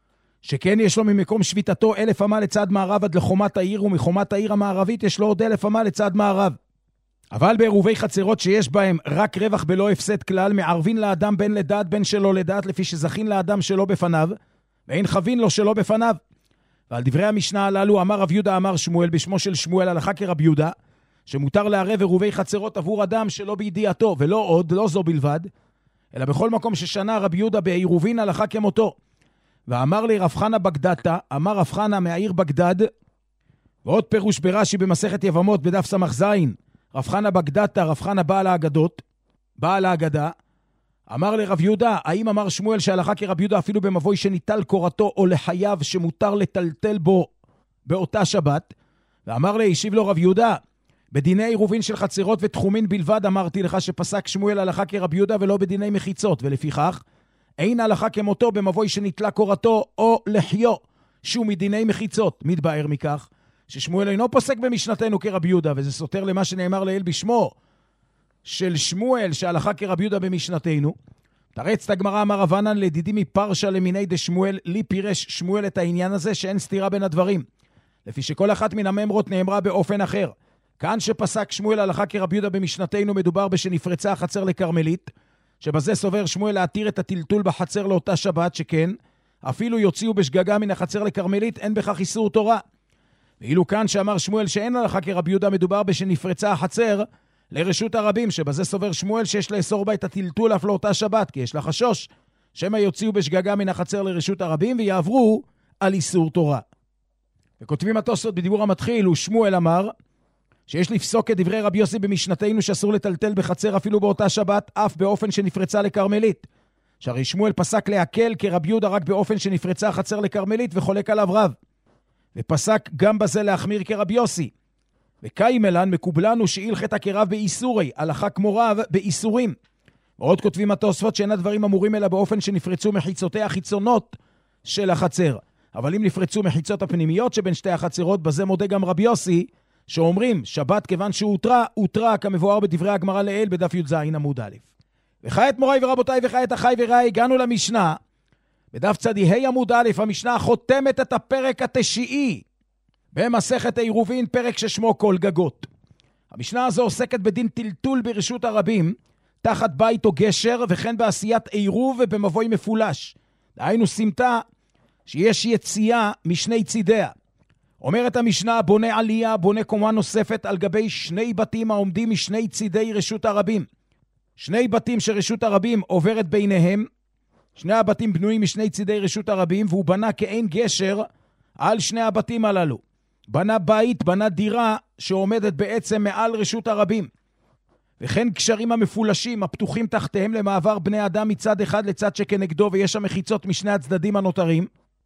שכן יש לו ממקום שביתתו אלף ממה לצד מערב עד לחומת העיר, ומחומת העיר המערבית יש לו עוד אלף ממה לצד מערב. אבל בעירובי חצרות שיש בהם רק רווח בלא הפסד כלל, מערבין לאדם בין לדעת בין שלא לדעת, לפי שזכין לאדם שלא בפניו, ואין חבין לו שלא בפניו. ועל דברי המשנה הללו אמר רב יהודה אמר שמואל בשמו של שמואל הלכה כרב יהודה, שמותר לערב עירובי חצרות עבור אדם שלא בידיעתו, ולא עוד, לא זו בלבד, אלא בכל מקום ששנה רב יהודה בעירובין הלכה כמותו. ואמר לי רב חנה בגדתה, אמר רב חנה מהעיר בגדד, ועוד פירוש ברש"י במסכת יבמות בדף סמך זין, רב חנה בגדתה, רב חנה בעל האגדות, בעל האגדה, אמר לרב יהודה, האם אמר שמואל שהלכה כרב יהודה אפילו במבוי שניטל קורתו או לחייו שמותר לטלטל בו באותה שבת? ואמר לי, השיב לו רב יהודה, בדיני עירובין של חצרות ותחומין בלבד אמרתי לך שפסק שמואל הלכה כרב יהודה ולא בדיני מחיצות, ולפיכך אין הלכה כמותו במבוי שנטלה קורתו או לחיו, שהוא מדיני מחיצות. מתבאר מכך ששמואל אינו פוסק במשנתנו כרב יהודה, וזה סותר למה שנאמר לעיל בשמו של שמואל שהלכה כרב יהודה במשנתנו. תרץ הגמרא אמר רב ענן לדידי מפרשה למיני דשמואל, לי פירש שמואל את העניין הזה שאין סתירה בין הדברים, לפי שכל אחת מן המאמרות נאמרה באופן אחר. כאן שפסק שמואל הלכה כרב יהודה במשנתנו מדובר בשנפרצה החצר לקרמלית, שבזה סובר שמואל להתיר את הטלטול בחצר לאותה שבת, שכן אפילו יוציאו בשגגה מן החצר לקרמלית אין בכך איסור תורה. ואילו כאן שאמר שמואל שאין הלכה כרב יהודה מדובר בשנפרצה החצר לרשות הרבים, שבזה סובר שמואל שיש לאסור בה את הטלטול אף לאותה שבת, כי יש לה חשוש שמא יוציאו בשגגה מן החצר לרשות הרבים ויעברו על איסור תורה. וכותבים התוספות בדיבור המתחיל, ושמואל אמר שיש לפסוק כדברי רבי יוסי במשנתנו שאסור לטלטל בחצר אפילו באותה שבת, אף באופן שנפרצה לקרמלית. שהרי שמואל פסק להקל כרבי יהודה רק באופן שנפרצה חצר לקרמלית וחולק עליו רב. ופסק גם בזה להחמיר כרבי יוסי. וקיימלן מקובלנו שהילכת כרב באיסורי, הלכה כמו רב באיסורים. ועוד כותבים התוספות שאין הדברים אמורים אלא באופן שנפרצו מחיצותי החיצונות של החצר. אבל אם נפרצו מחיצות הפנימיות שבין שתי החצרות, בזה מודה גם רבי יוסי, שאומרים שבת כיוון שהותרה, הותרה כמבואר בדברי הגמרא לעיל בדף י"ז עמוד א'. וכעת מוריי ורבותיי וכעת אחי ורעי, הגענו למשנה. בדף צדי ה' עמוד א', המשנה חותמת את הפרק התשיעי במסכת עירובין, פרק ששמו כל גגות. המשנה הזו עוסקת בדין טלטול ברשות הרבים, תחת בית או גשר, וכן בעשיית עירוב ובמבוי מפולש. דהיינו סמטה שיש יציאה משני צידיה. אומרת המשנה, בונה עלייה, בונה קומה נוספת על גבי שני בתים העומדים משני צידי רשות הרבים. שני בתים שרשות הרבים עוברת ביניהם, שני הבתים בנויים משני צידי רשות הרבים, והוא בנה כאין גשר על שני הבתים הללו. בנה בית, בנה דירה שעומדת בעצם מעל רשות הרבים. וכן קשרים המפולשים הפתוחים תחתיהם למעבר בני אדם מצד אחד לצד שכנגדו, ויש שם מחיצות משני הצדדים הנותרים.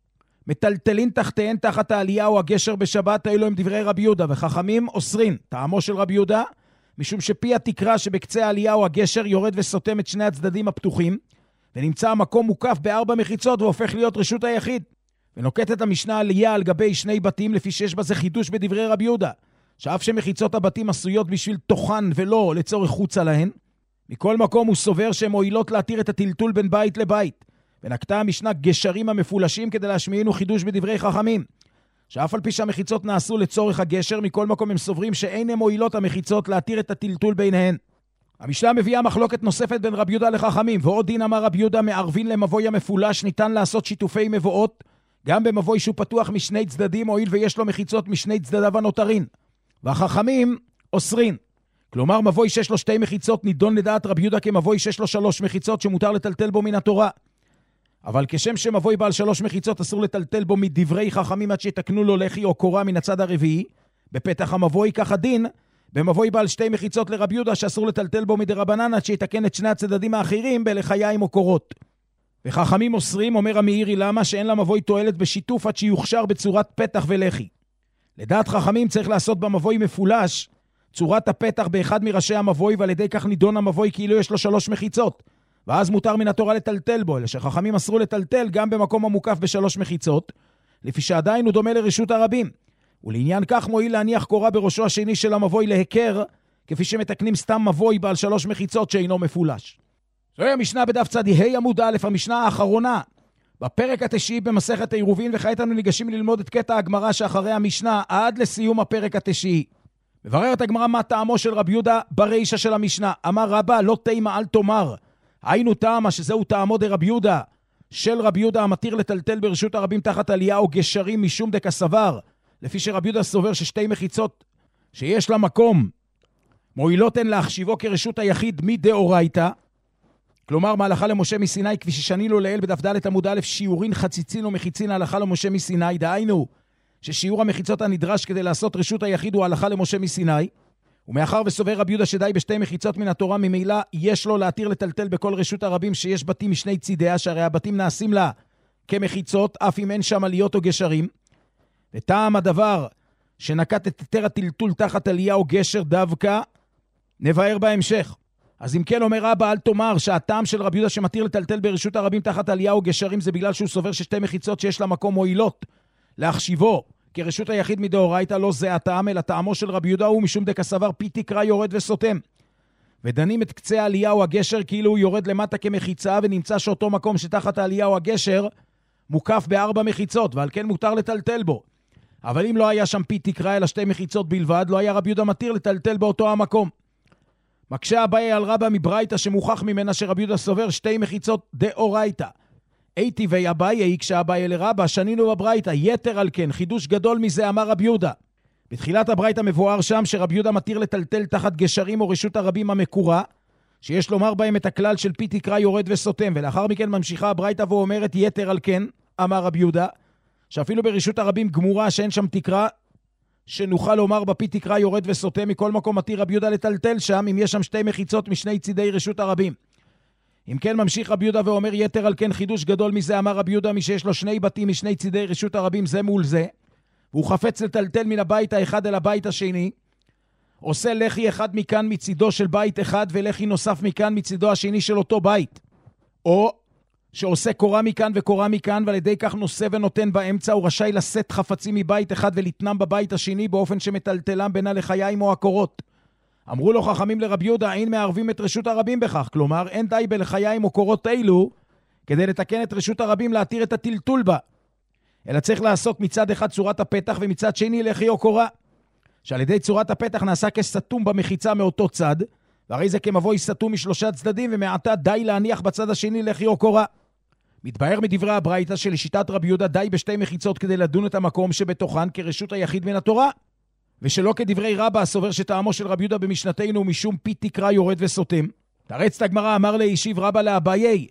מטלטלין תחתיהן תחת העלייה או הגשר בשבת, האלו הם דברי רבי יהודה, וחכמים אוסרין, טעמו של רבי יהודה, משום שפי התקרה שבקצה העלייה או הגשר יורד וסותם את שני הצדדים הפתוחים, ונמצא המקום מוקף בארבע מחיצות והופך להיות רשות היחיד. ונוקטת המשנה עלייה על גבי שני בתים, לפי שיש בזה חידוש בדברי רבי יהודה, שאף שמחיצות הבתים עשויות בשביל תוכן ולא לצורך חוצה להן, מכל מקום הוא סובר שהן מועילות להתיר את הטלטול בין בית לבית. ונקטה המשנה גשרים המפולשים כדי להשמיענו חידוש בדברי חכמים, שאף על פי שהמחיצות נעשו לצורך הגשר, מכל מקום הם סוברים שאין הם מועילות המחיצות להתיר את הטלטול ביניהן. המשנה מביאה מחלוקת נוספת בין רבי יהודה לחכמים, ועוד דין אמר רבי יהודה, מערבין למבוי המפולש ניתן לעשות שיתופי מבואות, גם במבוי שהוא פתוח משני צדדים, הועיל ויש לו מחיצות משני צדדיו הנותרין. והחכמים אוסרין. כלומר, מבוי שיש לו שתי מחיצות נידון לדעת רבי יהודה כמבוי שיש לו שלוש מחיצות שמותר לטלטל בו מן התורה. אבל כשם שמבוי בעל שלוש מחיצות אסור לטלטל בו מדברי חכמים עד שיתקנו לו לחי או קורה מן הצד הרביעי, בפתח המבוי כך הדין, במבוי בעל שתי מחיצות לרבי יהודה שאסור לטלטל בו מדרבנן עד שיתקן את שני הצדדים האחרים בלחיים או קורות. וחכמים אוסרים, אומר המאירי, למה שאין למבוי תועלת בשיתוף עד שיוכשר בצורת פתח ולחי. לדעת חכמים צריך לעשות במבוי מפולש צורת הפתח באחד מראשי המבוי, ועל ידי כך נידון המבוי כאילו יש לו שלוש מחיצות, ואז מותר מן התורה לטלטל בו, אלא שחכמים אסרו לטלטל גם במקום המוקף בשלוש מחיצות, לפי שעדיין הוא דומה לרשות הרבים. ולעניין כך מועיל להניח קורה בראשו השני של המבוי להיכר, כפי שמתקנים סתם מבוי בעל שלוש מחיצות שאינו מפולש. זוהי המשנה בדף צדי ה' עמוד א', המשנה האחרונה בפרק התשיעי במסכת עירובין, וכעת אנו ניגשים ללמוד את קטע הגמרא שאחרי המשנה עד לסיום הפרק התשיעי. מבררת הגמרא מה טעמו של רבי יהודה ברישה של המשנה. אמר רבא, לא תימה אל תאמר, היינו טעמה שזהו טעמו דרבי יהודה של רבי יהודה המתיר לטלטל ברשות הרבים תחת עלייה או גשרים משום דקסבר, לפי שרבי יהודה סובר ששתי מחיצות שיש לה מקום מועילות הן להחשיבו כרשות היחיד מדאורייתא, כלומר מהלכה למשה מסיני, כפי ששנינו לעיל בדף ד' עמוד א', שיעורין חציצין ומחיצין ההלכה למשה מסיני, דהיינו ששיעור המחיצות הנדרש כדי לעשות רשות היחיד הוא ההלכה למשה מסיני. ומאחר וסובר רבי יהודה שדי בשתי מחיצות מן התורה, ממילא יש לו להתיר לטלטל בכל רשות הרבים שיש בתים משני צידיה, שהרי הבתים נעשים לה כמחיצות, אף אם אין שם עליות או גשרים. וטעם הדבר שנקט את היתר הטלטול תחת עלייה או גשר דווקא נבהר בהמשך. אז אם כן אומר רבא, אל תאמר שהטעם של רבי יהודה שמתיר לטלטל ברשות הרבים תחת עלייה או גשרים זה בגלל שהוא סובר ששתי מחיצות שיש לה מקום מועילות להחשיבו כרשות היחיד מדאורייתא, לא זה הטעם, אלא טעמו של רבי יהודה הוא משום דקסבר פי תקרה יורד וסותם. ודנים את קצה העלייה או הגשר כאילו הוא יורד למטה כמחיצה, ונמצא שאותו מקום שתחת העלייה או הגשר מוקף בארבע מחיצות, ועל כן מותר לטלטל בו. אבל אם לא היה שם פי תקרה אלא שתי מחיצות בלבד, לא היה רבי יהודה מתיר לטלטל באותו המקום. מקשה אביי על רבא מברייתא שמוכח ממנה שרבי יהודה סובר שתי מחיצות דאורייתא. איתי ואביי, כשאביי לרבא, שנינו בברייתא, יתר על כן, חידוש גדול מזה אמר רבי יהודה. בתחילת הברייתא מבואר שם שרבי יהודה מתיר לטלטל תחת גשרים או רשות הרבים המקורה, שיש לומר בהם את הכלל של פי תקרה יורד וסותם, ולאחר מכן ממשיכה הברייתא ואומרת יתר על כן, אמר רבי יהודה, שאפילו ברשות הרבים גמורה שאין שם תקרה, שנוכל לומר בפי תקרא יורד וסוטה, מכל מקום מתיר רבי יהודה לטלטל שם, אם יש שם שתי מחיצות משני צידי רשות הרבים. אם כן ממשיך רבי יהודה ואומר, יתר על כן חידוש גדול מזה, אמר רבי יהודה, מי שיש לו שני בתים משני צידי רשות הרבים זה מול זה, והוא חפץ לטלטל מן הבית האחד אל הבית השני, עושה לחי אחד מכאן מצידו של בית אחד, ולחי נוסף מכאן מצידו השני של אותו בית. או שעושה קורה מכאן וקורה מכאן, ועל ידי כך נושא ונותן באמצע, הוא רשאי לשאת חפצים מבית אחד ולתנם בבית השני, באופן שמטלטלם בינה לחיים או הקורות. אמרו לו חכמים לרבי יהודה, אין מערבים את רשות הרבים בכך, כלומר אין די בלחיים או קורות אלו, כדי לתקן את רשות הרבים להתיר את הטלטול בה. אלא צריך לעשות מצד אחד צורת הפתח, ומצד שני לחי או קורה. שעל ידי צורת הפתח נעשה כסתום במחיצה מאותו צד, והרי זה כמבוי סתום משלושה צדדים, ומעתה די להניח בצד השני לחי או קורה. מתבהר מדברי הברייתא שלשיטת רבי יהודה די בשתי מחיצות כדי לדון את המקום שבתוכן כרשות היחיד מן התורה, ושלא כדברי רבא הסובר שטעמו של רבי יהודה במשנתנו משום פי תקרא יורד וסותם. תרץ הגמרא, אמר להשיב רבא לאביי,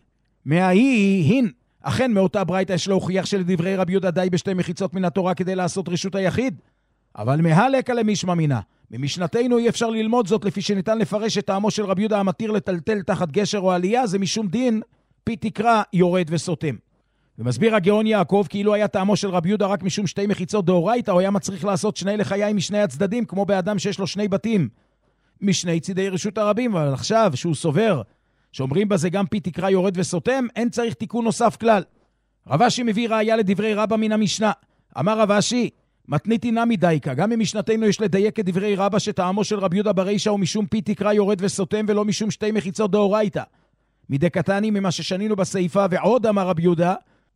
מההיא הין, אכן מאותה ברייתא יש להוכיח שלדברי רבי יהודה די בשתי מחיצות מן התורה כדי לעשות רשות היחיד, אבל מהלקה למשמע מינה. במשנתנו אי אפשר ללמוד זאת, לפי שניתן לפרש את טעמו של רבי יהודה המתיר לטלטל תחת גשר או עלייה, זה משום דין פי תקרא יורד וסותם. ומסביר הגאון יעקב, כאילו היה טעמו של רבי יהודה רק משום שתי מחיצות דאורייתא, הוא היה מצריך לעשות שני לחיים משני הצדדים, כמו באדם שיש לו שני בתים משני צידי רשות הרבים. אבל עכשיו שהוא סובר שאומרים בזה גם פי תקרא יורד וסותם, אין צריך תיקון נוסף כלל. רב אשי מביא ראיה לדברי רבא מן המשנה. אמר רב אשי, מתניתי נמי דייקה, גם במשנתנו יש לדייק את דברי רבא שטעמו של רבי יהודה ברישא הוא משום פי תקרא יורד וסותם, ולא משום שתי מחיצות דאורייתא. מדקתני ממה ששנינו בסעיפה, ועוד אמר רבי יהודה,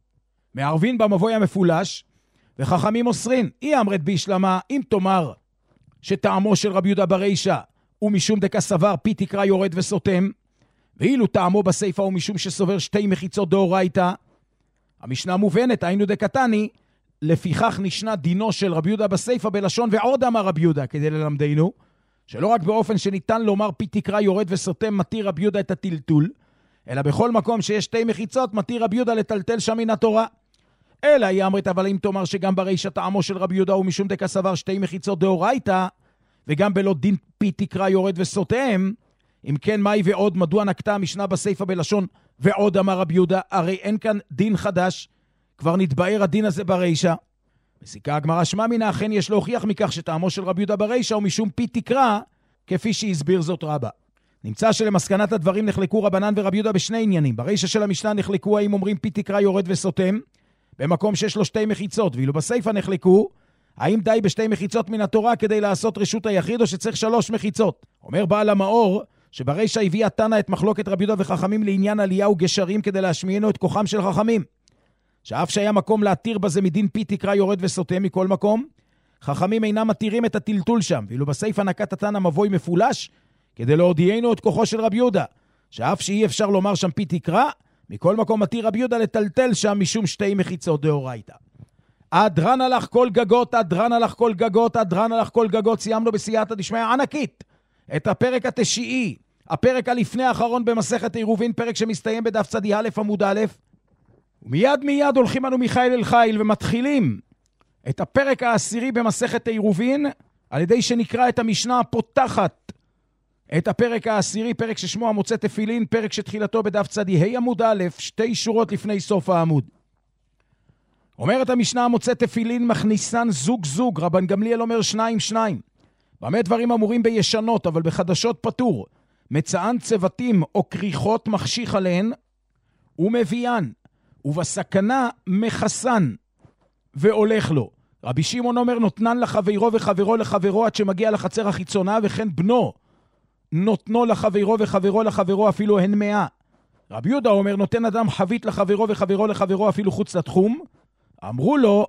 מערבין במבוי המפולש, וחכמים אוסרין, אי אמרת בישלמה, אם תאמר שטעמו של רבי יהודה ברישא הוא משום דקה סבר פי תקרא יורד וסותם, ואילו טעמו בסעיפה הוא משום שסובר שתי מחיצות דאורייתא, המשנה מובנת, היינו דקתני, לפיכך נשנה דינו של רבי יהודה בסעיפה בלשון ועוד אמר רבי יהודה, כדי ללמדנו, שלא רק באופן שניתן לומר פי תקרא יורד וסותם מתיר רבי יהודה את הטלטול, אלא בכל מקום שיש שתי מחיצות מתיר רבי יהודה לטלטל שם מן התורה. אלא היא אמרת, אבל אם תאמר שגם ברישא טעמו של רבי יהודה הוא משום דקה סבר שתי מחיצות דאורייתא, וגם בלא דין פי תקרא יורד וסותם, אם כן מהי ועוד, מדוע נקטה המשנה בסעיפה בלשון ועוד אמר רבי יהודה? הרי אין כאן דין חדש, כבר נתבאר הדין הזה ברישא. מסיקה הגמרא שמע מינה, אכן יש להוכיח מכך שטעמו של רבי יהודה ברישא הוא משום פי תקרא, כפי שהסביר זאת רבא. נמצא שלמסקנת הדברים נחלקו רבנן ורבי יהודה בשני עניינים. ברישא של המשנה נחלקו האם אומרים פי תקרא יורד וסותם במקום שיש לו שתי מחיצות, ואילו בסעיפה נחלקו האם די בשתי מחיצות מן התורה כדי לעשות רשות היחיד, או שצריך שלוש מחיצות. אומר בעל המאור שברישא הביא התנא את מחלוקת רבי יהודה וחכמים לעניין עלייה וגשרים כדי להשמיענו את כוחם של חכמים, שאף שהיה מקום להתיר בזה מדין פי תקרא יורד וסותם מכל מקום, חכמים אינם מתירים את הטלטול שם, ואילו בסעיפה נקט התנא מבוי מפולש כדי להודיענו את כוחו של רבי יהודה, שאף שאי אפשר לומר שם פי תקרא, מכל מקום מתיר רבי יהודה לטלטל שם משום שתי מחיצות דאורייתא. אדרן הלך כל גגות, אדרן הלך כל גגות, אדרן הלך כל גגות. סיימנו בסייעתא דשמיא ענקית את הפרק התשיעי, הפרק הלפני האחרון במסכת עירובין, פרק שמסתיים בדף צדי א' עמוד א', ומיד מיד הולכים אנו מיכאל אל חיל ומתחילים את הפרק העשירי במסכת עירובין, על ידי שנקרא את המשנה הפותחת את הפרק העשירי, פרק ששמו המוצא תפילין, פרק שתחילתו בדף צדי ה' עמוד א', שתי שורות לפני סוף העמוד. אומרת המשנה המוצא תפילין מכניסן זוג זוג, רבן גמליאל אומר שניים שניים. במה דברים אמורים בישנות, אבל בחדשות פטור, מצאן צוותים או כריכות מחשיך עליהן ומביאן, ובסכנה מחסן והולך לו. רבי שמעון אומר נותנן לחברו וחברו לחברו עד שמגיע לחצר החיצונה, וכן בנו נותנו לחברו וחברו לחברו אפילו הן מאה. רבי יהודה אומר נותן אדם חבית לחברו וחברו לחברו אפילו חוץ לתחום. אמרו לו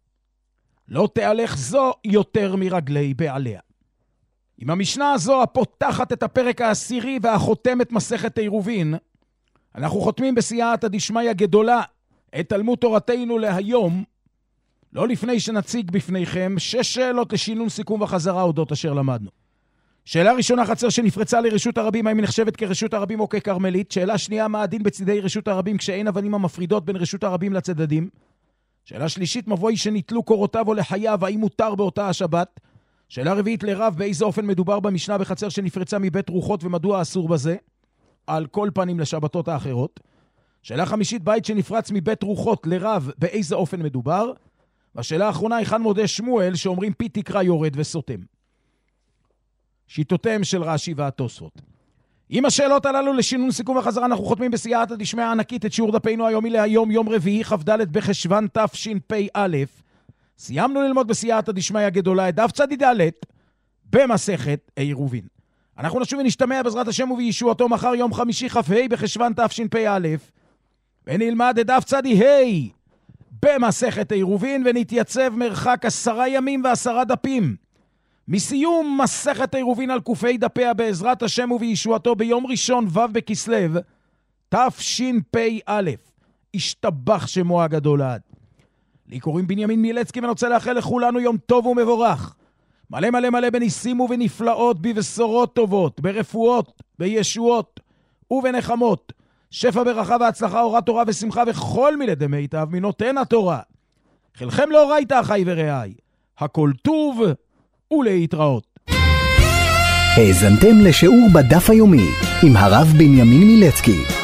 לא תהלך זו יותר מרגלי בעליה. עם המשנה הזו הפותחת את הפרק העשירי והחותמת מסכת עירובין, אנחנו חותמים בסייעתא דשמיא גדולה את תלמוד תורתנו להיום, לא לפני שנציג בפניכם שש שאלות לשינון סיכום וחזרה אודות אשר למדנו. שאלה ראשונה, חצר שנפרצה לרשות הרבים, האם היא נחשבת כרשות הרבים או כקרמלית? שאלה שנייה, מה הדין בצדי רשות הרבים כשאין אבנים המפרידות בין רשות הרבים לצדדים? שאלה שלישית, מבוי שניטלו קורותיו או לחייו, האם מותר באותה השבת? שאלה רביעית, לרב, באיזה אופן מדובר במשנה בחצר שנפרצה מבית רוחות ומדוע אסור בזה? על כל פנים לשבתות האחרות. שאלה חמישית, בית שנפרץ מבית רוחות לרב, באיזה אופן מדובר? והשאלה האחרונה, היכן מודה שמואל שאומרים פי תקרא יורד וסותם? שיטותיהם של רש"י והתוספות. עם השאלות הללו לשינון סיכום וחזרה, אנחנו חותמים בסייעתא דשמיא הענקית את שיעור דפנו היומי להיום, יום רביעי, כ"ד בחשוון תשפ"א. סיימנו ללמוד בסייעתא דשמיא הגדולה את דף צדיד ד' במסכת עירובין. אנחנו נשוב ונשתמע בעזרת השם ובישועתו מחר יום חמישי כ"ה בחשוון תשפ"א, ונלמד את דף צדיד ה' במסכת עירובין, ונתייצב מרחק עשרה ימים ועשרה דפים מסיום מסכת עירובין על קופי דפיה בעזרת השם ובישועתו ביום ראשון ו' בכסלו תשפ"א. השתבח שמו הגדול עד. לי קוראים בנימין מילצקי, ואני רוצה לאחל לכולנו יום טוב ומבורך, מלא מלא מלא בניסים ובנפלאות, בבשורות טובות, ברפואות, בישועות ובנחמות, שפע ברכה והצלחה, אורת תורה ושמחה וכל מיני דמיטב מנותן התורה. חלכם לאורייתא אחי ורעי, הכל טוב ולהתראות. האזנתם לשיעור בדף היומי עם הרב בנימין מילצקי.